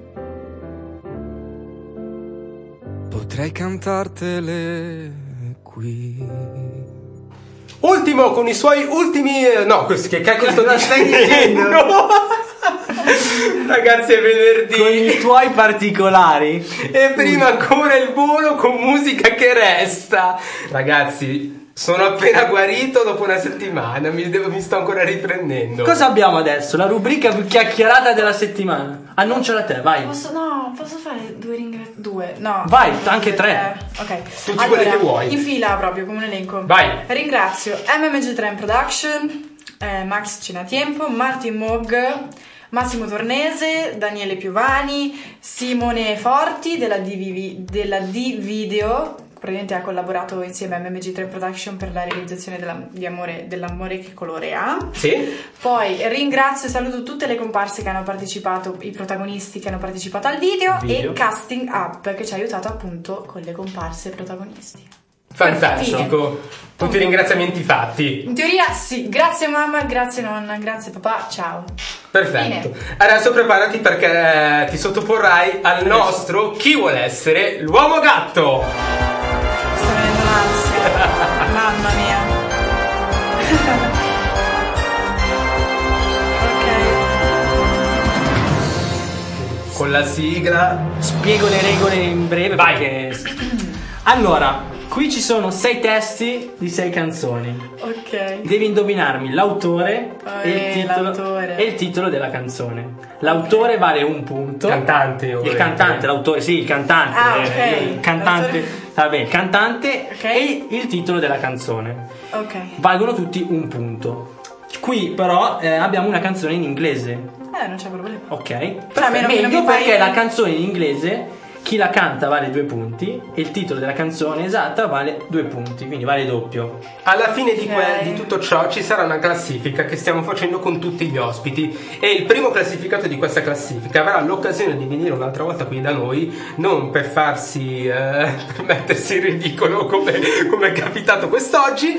Potrei cantartele qui. qui. Ultimo con i suoi ultimi... No, che cacchio sto dicendo? No. Ragazzi, è venerdì. Con i tuoi particolari. E prima ancora il volo con musica che resta. Ragazzi, sono appena guarito dopo una settimana. Mi sto ancora riprendendo. Cosa abbiamo adesso? La rubrica più chiacchierata della settimana. Annunciala te, vai. Posso fare due? No. Vai, anche tre. Ok. Tutti quelli che vuoi. In fila proprio, come un elenco. Vai. Ringrazio MMG3 Production, Max Cinatiempo, Martin Moog, Massimo Tornese, Daniele Piovani, Simone Forti della D-Video. Praticamente ha collaborato insieme a MMG3 Production per la realizzazione dell'amore che colore ha. Sì. Poi ringrazio e saluto tutte le comparse che hanno partecipato, i protagonisti che hanno partecipato al video. E Casting Up che ci ha aiutato appunto con le comparse protagonisti. Fantastico. Tutti i ringraziamenti fatti. In teoria sì, grazie mamma, grazie nonna, grazie papà, ciao. Perfetto. Fine. Adesso preparati perché ti sottoporrai al nostro Chi vuole essere l'uomo gatto. Sto venendo l'ansia. Mamma mia. Ok. Con la sigla spiego le regole in breve. Vai. Perché... Allora, qui ci sono 6 testi di 6 canzoni. Ok. Devi indovinarmi l'autore e il titolo della canzone. L'autore vale un punto. Cantante. Il cantante, l'autore, sì, il cantante. Ah, ok. Il cantante. Vabbè, il cantante okay. E il titolo della canzone. Ok. Valgono tutti un punto. Qui però abbiamo una canzone in inglese. Non c'è problema. Ok. Cioè, meglio perché la canzone in inglese, chi la canta vale 2 punti e il titolo della canzone esatta vale 2 punti, quindi vale doppio. Alla fine di tutto ciò ci sarà una classifica che stiamo facendo con tutti gli ospiti e il primo classificato di questa classifica avrà l'occasione di venire un'altra volta qui da noi, non per farsi per mettersi in ridicolo come è capitato quest'oggi,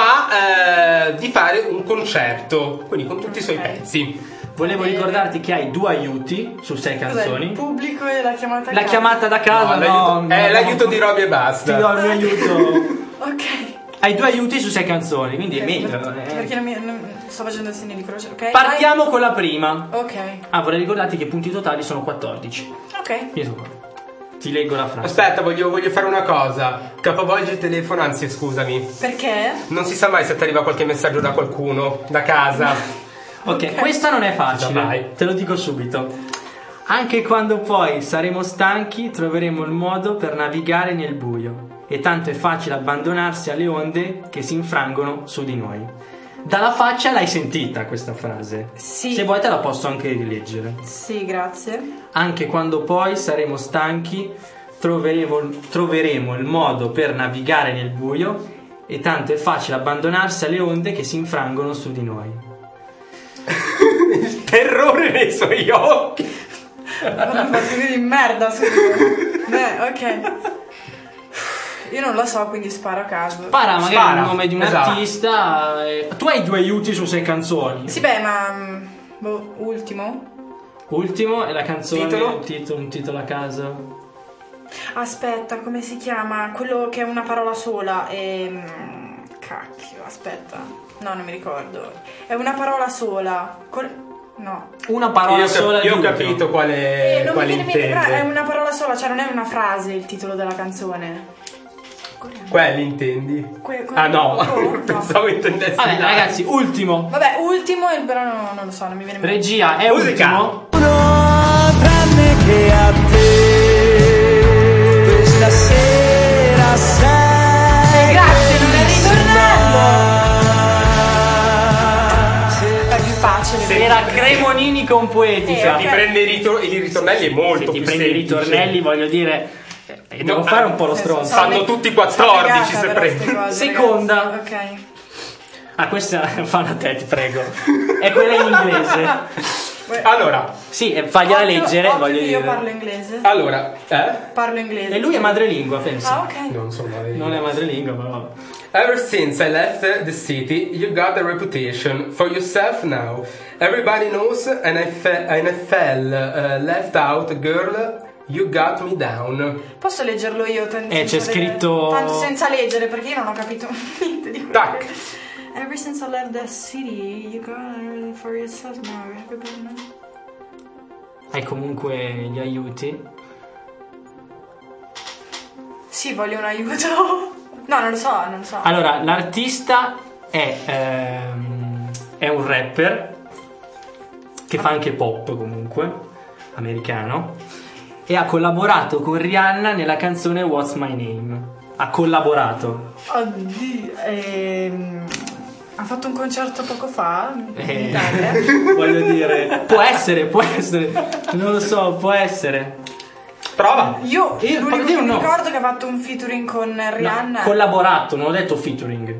ma di fare un concerto, quindi con tutti i suoi pezzi. Volevo ricordarti che hai 2 aiuti su 6 canzoni. Il pubblico e la chiamata a casa. La chiamata da casa no, l'aiuto di Roby e basta. Ti do il mio aiuto. Ok. Hai 2 aiuti su 6 canzoni, quindi è meglio. Perché non sto facendo il segno di croce, ok? Partiamo con la prima. Ok. Vorrei ricordarti che i punti totali sono 14. Ok. Ti leggo la frase. Aspetta, voglio fare una cosa. Capovolgi il telefono, anzi scusami. Perché? Non si sa mai se ti arriva qualche messaggio da qualcuno, da casa. Ok, questa non è facile, te lo dico subito. Anche quando poi saremo stanchi, troveremo il modo per navigare nel buio. E tanto è facile abbandonarsi alle onde che si infrangono su di noi. Dalla faccia l'hai sentita questa frase? Sì. Se vuoi te la posso anche rileggere. Sì, grazie. Anche quando poi saremo stanchi, troveremo il modo per navigare nel buio. E tanto è facile abbandonarsi alle onde che si infrangono su di noi. Il terrore nei suoi occhi. Vanno fatti di merda ok. Io non lo so, quindi sparo a caso. Magari il nome di un artista. Tu hai 2 aiuti su 6 canzoni. Sì, beh, ma ultimo è la canzone. Un titolo a caso. Aspetta, come si chiama? Quello che è una parola sola. Cacchio, aspetta. No, non mi ricordo. È una parola sola. No. Una parola sola. Io ho capito quale intende. È una parola sola, cioè non è una frase il titolo della canzone. Quelli intendi? No. Pensavo intendessi. Vabbè, ragazzi, ultimo. Vabbè, ultimo, però non lo so, non mi viene in mente. Regia, è ultimo. Tranne che a te questa sera sei. Grazie, non è ritornello. Era Cremonini con Poetica. Se ti prende i ritornelli è molto più semplice. Se ti prendi i ritornelli, voglio dire, devo fare un po' lo stronzo. Fanno tutti 14 se prendi. Seconda. Ok. Questa falla a te, ti prego. È quella in inglese. Allora, sì, fagliela leggere, voglio dire. Io parlo inglese. Allora, Parlo inglese. E lui è madrelingua, pensa. Ok. Non è madrelingua, però. Ever since I left the city, you got a reputation for yourself now. Everybody knows, and I fell left out, girl. You Got Me Down. Posso leggerlo io? C'è scritto... Tanto senza leggere, perché io non ho capito niente di quello. Tac. Ever since I left the city, you got for yourself now. Hai comunque gli aiuti? Sì, voglio un aiuto. No, non lo so. Allora, l'artista è un rapper che fa anche pop comunque, americano, e ha collaborato con Rihanna nella canzone What's My Name. Ha collaborato. Oddio, ha fatto un concerto poco fa in Italia. Voglio dire, può essere, non lo so, può essere. Prova. Io l'unico che mi ricordo che ha fatto un featuring con Rihanna. No, collaborato, non ho detto featuring.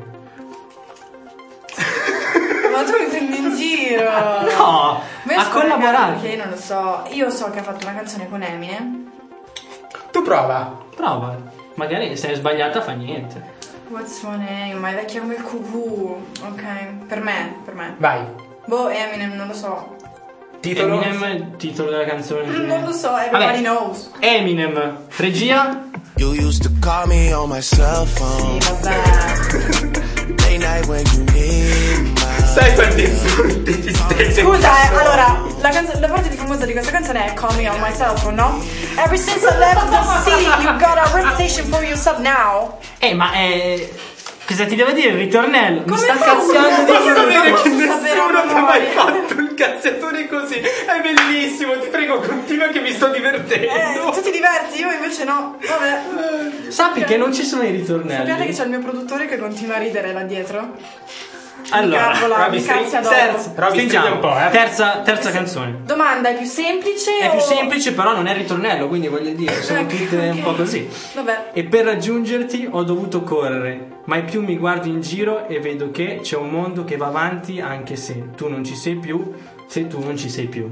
Ma tu mi prendi in giro. No, ha collaborato. Perché non lo so. Io so che ha fatto una canzone con Eminem. Tu prova. Magari se è sbagliata fa niente. What's my name? Ma è vecchia come il cucù. Ok, per me. Vai. Eminem, non lo so. Titolo? Eminem, titolo della canzone. Non lo so, everybody knows. Eminem, regia. You used to call me on my cell phone. Sì, vabbè. Late night when you need my... Sai quanti insulti ti stai Scusa, allora, la parte più famosa di questa canzone è Call Me On My Cell Phone, no? Ever since I left the city, you got a reputation for yourself now. Ma cosa ti deve dire il ritornello? Come mi sta fa? cazziando di Posso sapere che posso sapere nessuno a ti ha mai memoria. fatto il cazziatore così. È bellissimo, ti prego, continua che mi sto divertendo. Tu ti diverti, io invece no. Vabbè. Sappi che non ci sono i ritornelli. Sappiate che c'è il mio produttore che continua a ridere là dietro. Allora, mi cazza dopo. un po', terza canzone. Domanda, è più semplice? È più semplice, però non è il ritornello, quindi voglio dire, sono tutte un po' così. Vabbè. E per raggiungerti ho dovuto correre, mai più mi guardo in giro e vedo che c'è un mondo che va avanti anche se tu non ci sei più, se tu non ci sei più.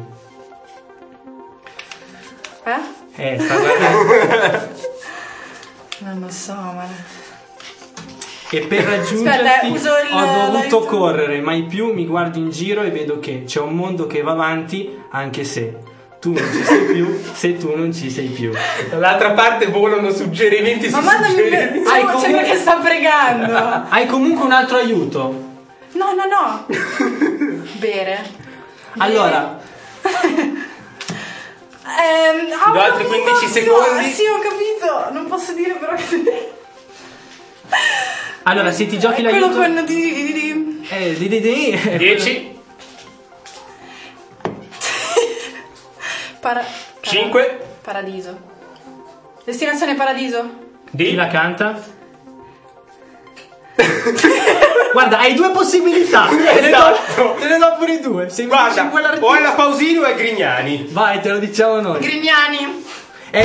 Sta guardando. Non lo so, ma... E per raggiungerti ho dovuto correre, mai più mi guardo in giro e vedo che c'è un mondo che va avanti anche se tu non ci sei più, se tu non ci sei più. Dall'altra parte volano suggerimenti su suggerimenti. Sembra che sta pregando. Hai comunque un altro aiuto. No. Bere. Allora. Do altri 15 secondi. Sì, ho capito. Non posso dire però che... Allora, se ti giochi l'aiuto... quello con 10 5 Paradiso. Destinazione Paradiso. Chi la canta? Guarda, hai due possibilità. Esatto. Te ne do pure due. Se guarda, o è la Pausini o è Grignani. Vai, te lo diciamo noi. Grignani. E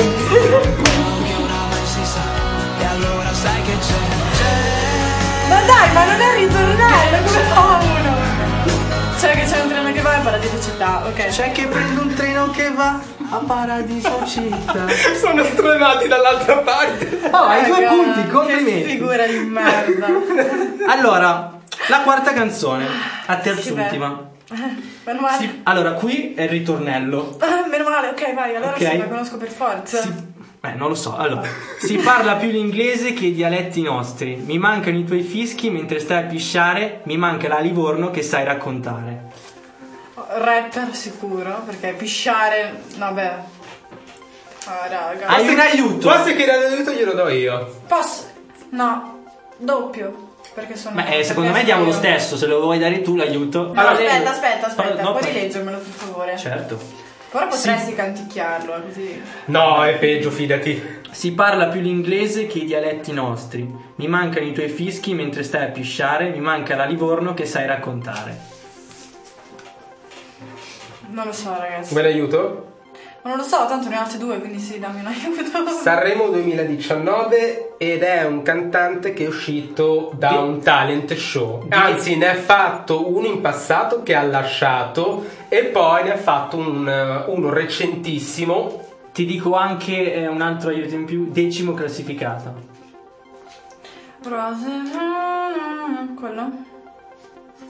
allora sai che c'è. Ma dai, ma non è il ritornello, come fa uno? C'è che c'è un treno che va a Paradiso Città, ok. C'è che prendo un treno che va a Paradiso Città. Sono stremati dall'altra parte. Hai 2 punti, complimenti. Che figura di merda. Allora, la quarta canzone, la terz'ultima. Meno male. Allora, qui è il ritornello. Meno male, ok, vai, allora Okay. sì, la conosco per forza. Non lo so. Allora, si parla più l'inglese che i dialetti nostri. Mi mancano i tuoi fischi mentre stai a pisciare. Mi manca la Livorno che sai raccontare. Rapper sicuro, perché pisciare, vabbè. Raga. Hai un aiuto? Forse che l'aiuto glielo do io. Posso? No, doppio. Perché sono. Secondo me diamo lo stesso. Se lo vuoi dare tu l'aiuto. No, aspetta. No, Puoi rileggermelo per favore? Certo. Ora potresti canticchiarlo così. No, è peggio, fidati. Si parla più l'inglese che i dialetti nostri. Mi mancano i tuoi fischi mentre stai a pisciare. Mi manca la Livorno che sai raccontare. Non lo so, ragazzi. Vuoi l'aiuto? Ma non lo so, tanto ne ho altre 2, quindi sì, dammi un aiuto. Sanremo 2019 ed è un cantante che è uscito da un talent show. Anzi, ne ha fatto uno in passato che ha lasciato e poi ne ha fatto uno recentissimo. Ti dico anche un altro aiuto in più, 10° classificato. Quello?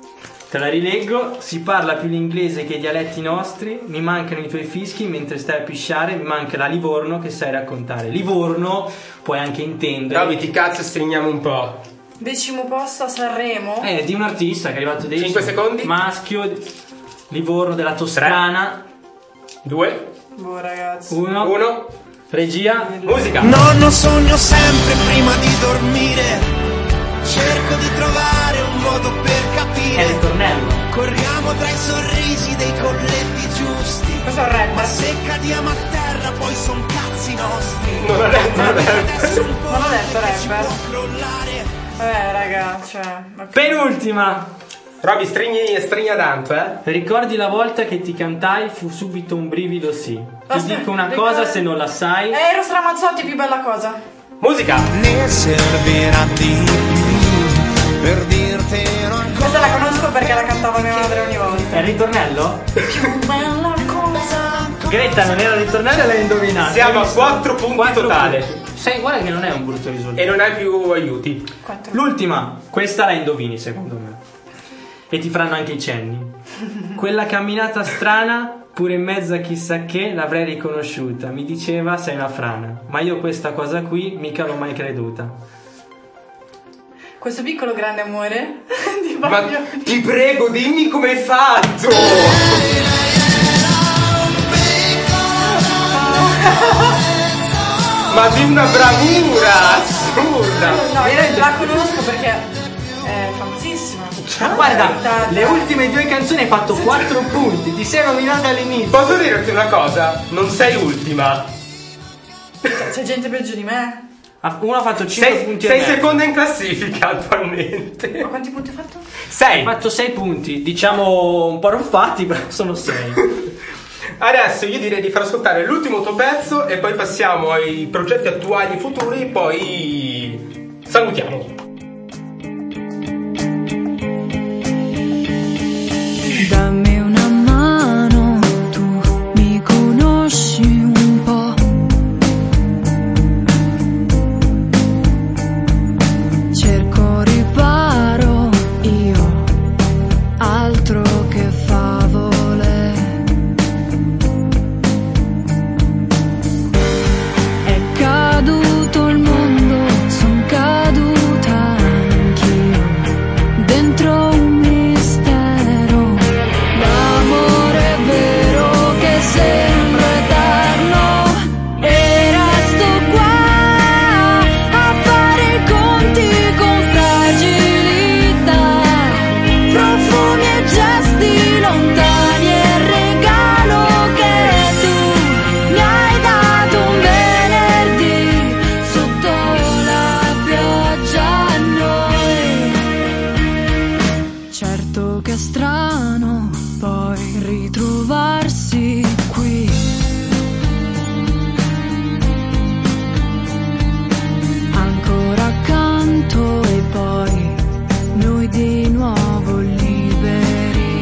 Te la rileggo. Si parla più l'inglese che i dialetti nostri. Mi mancano i tuoi fischi mentre stai a pisciare. Mi manca la Livorno che sai raccontare. Livorno puoi anche intendere. Roby, ti cazzo, stringiamo un po'. 10° posto a Sanremo. Di un artista che è arrivato 5 secondi. Maschio, Livorno della Toscana. 2. Boh, ragazzi. 1. Regia. Musica. Nonno, sogno sempre prima di dormire. Cerco di trovare un modo per capire. È il ritornello. Corriamo tra i sorrisi dei colletti giusti. Questo è un rap. Ma se cadiamo a terra poi son cazzi nostri. Non ho detto rapper. Vabbè, raga, cioè. Okay. Penultima. Roby, stringa tanto, Ricordi la volta che ti cantai, fu subito un brivido, sì. Ti dico una cosa se non la sai. Eros Ramazzotti, più bella cosa. Musica. Ne servirà di più per dirtelo ancora. Questa la conosco perché la cantava mia madre ogni volta. È il ritornello? Più bella cosa. Greta, non era il ritornello e l'hai indovinato. Siamo a 4 punti totale. Sai, guarda che non è un brutto risultato. E non hai più aiuti. 4. L'ultima, questa la indovini secondo me. E ti faranno anche i cenni. Quella camminata strana, pure in mezzo a chissà che, l'avrei riconosciuta. Mi diceva sei una frana, ma io questa cosa qui mica l'ho mai creduta. Questo piccolo grande amore di Ma ti prego, dimmi come hai fatto. Ma di una bravura assurda. No, io la conosco perché è famosissima. Ma guarda, le ultime 2 canzoni hai fatto 4 punti. Ti sei nominata all'inizio. Posso dirti una cosa? Non sei ultima. C'è gente peggio di me. Uno ha fatto 5 punti. Sei seconda in classifica attualmente. Ma quanti punti hai fatto? 6. Hai fatto 6 punti. Diciamo un po' ruffati, però sono 6. Adesso io direi di far ascoltare l'ultimo tuo pezzo e poi passiamo ai progetti attuali e futuri, poi salutiamo. Dammi una mano, tu mi conosci un po'. Cerco riparo, io altro che favole. È caduto il mondo, son caduta anch'io, dentro un mistero. L'amore vero che sembra eterno, e resto qua a fare i conti con fragilità, profumi e gesti lontani e il regalo che tu mi hai dato un venerdì sotto la pioggia a noi. Certo che è strano poi ritrovarsi qui, ancora accanto e poi noi di nuovo liberi.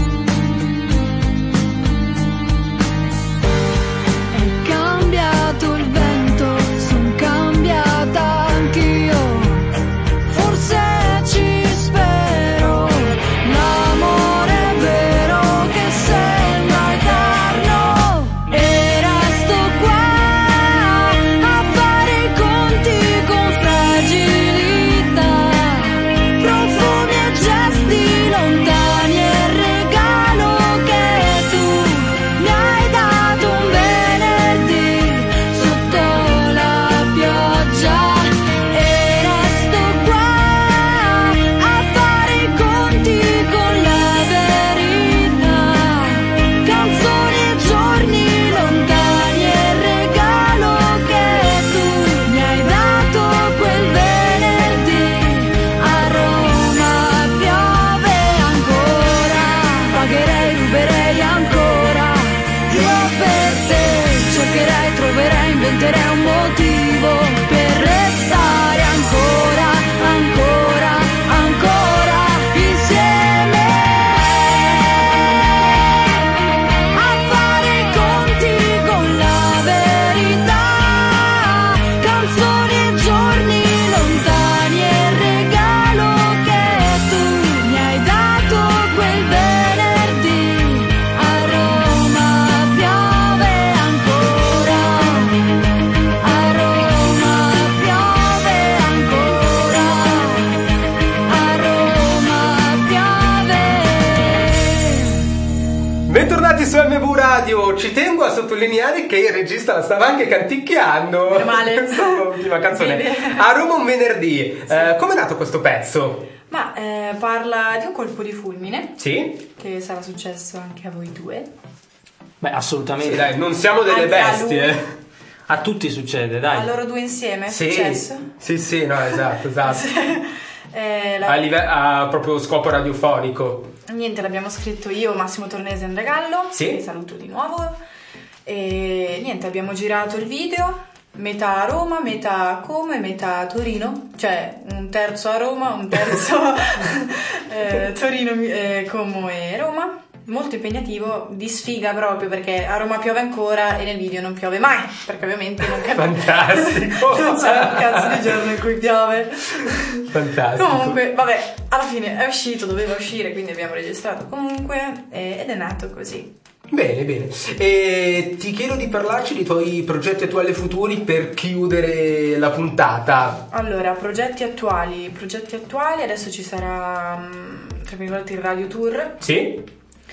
È cambiato il vento, son cambiata anch'io, forse ci spero. L'amore vero che sembra eterno, e resto qua a fare i conti con fragilità, profumi e gesti lontani e il regalo che tu mi hai dato un venerdì sotto la pioggia. E resto qua a fare i conti con la verità, canzoni e giorni lontani e il regalo che tu mi hai dato quel venerdì. A Roma piove ancora, pagherei, ruberei ancora, io per te cercherei, troverei, inventerei un motivo per restare ancora, ancora, ancora insieme, a fare i conti con la verità, canzoni e giorni lontani e il regalo che tu mi hai dato quel su MV Radio. Ci tengo a sottolineare che il regista la stava anche canticchiando. Meno male. L'ultima canzone. A Roma un venerdì. Come è nato questo pezzo? Ma parla di un colpo di fulmine. Sì. Che sarà successo anche a voi due. Beh, assolutamente. Sì, dai, non siamo delle bestie. A tutti succede, dai. A loro due insieme è sì. successo? Sì, no, esatto. A proprio scopo radiofonico. Niente, l'abbiamo scritto io, Massimo Tornese e Andrea Gallo. Sì. Vi saluto di nuovo. E niente, abbiamo girato il video, metà a Roma, metà a Como e metà a Torino. Cioè, un terzo a Roma, un terzo Torino, Como e Roma. Molto impegnativo, di sfiga proprio, perché a Roma piove ancora e nel video non piove mai, perché ovviamente non fantastico. Non c'è un cazzo di giorno in cui piove. Fantastico. Comunque, vabbè, alla fine è uscito, doveva uscire, quindi abbiamo registrato comunque ed è nato così. Bene. E ti chiedo di parlarci dei tuoi progetti attuali e futuri per chiudere la puntata. Allora, progetti attuali, adesso ci sarà tra virgolette il radio tour. Sì.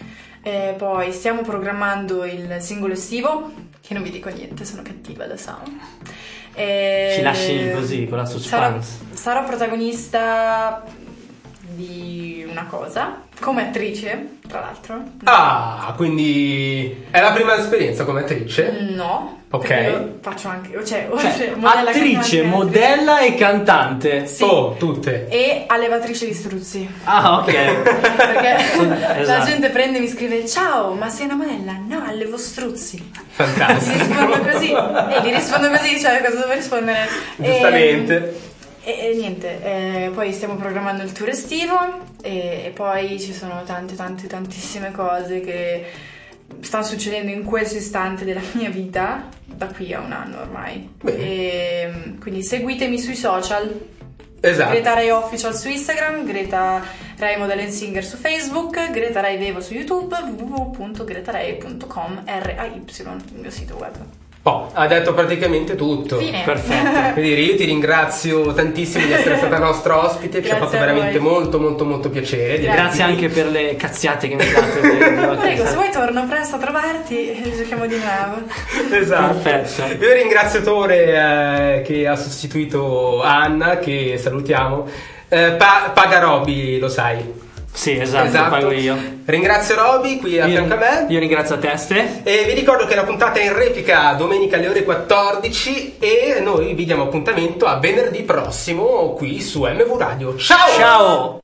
Poi stiamo programmando il singolo estivo, che non vi dico niente, sono cattiva, lo so. Ci lasci così con la suspense. Sarò protagonista di una cosa, come attrice, tra l'altro. Ah, quindi è la prima esperienza come attrice? No. Ok. Io faccio anche, attrice, modella e cantante. Sì. Oh, tutte. E allevatrice di struzzi. Ah, ok. Perché esatto. La gente prende e mi scrive: ciao, ma sei una modella? No, allevo struzzi. Fantastico. Gli rispondo così, cioè cosa devo rispondere? Giustamente. E niente, poi stiamo programmando il tour estivo e poi ci sono tantissime cose che stanno succedendo in questo istante della mia vita, da qui a un anno ormai. E quindi seguitemi sui social. Esatto. Greta Rai Official su Instagram, Greta Rai Model & Singer su Facebook, Greta Rai Vevo su YouTube, www.gretarai.com, RAY, il mio sito web. Ha detto praticamente tutto. Fine. Perfetto. Quindi io ti ringrazio tantissimo di essere stata nostra ospite. Ci ha fatto veramente molto piacere. Grazie anche per le cazziate che mi date. Prego, se vuoi torno presto a trovarti e giochiamo di nuovo. Esatto. Perfetto. Io ringrazio Tore che ha sostituito Anna, che salutiamo. Paga Roby, lo sai. Sì, esatto, pago io. Ringrazio Roby qui a fianco a me. Io ringrazio a te. E vi ricordo che la puntata è in replica domenica alle ore 14 e noi vi diamo appuntamento a venerdì prossimo qui su MV Radio. Ciao! Ciao!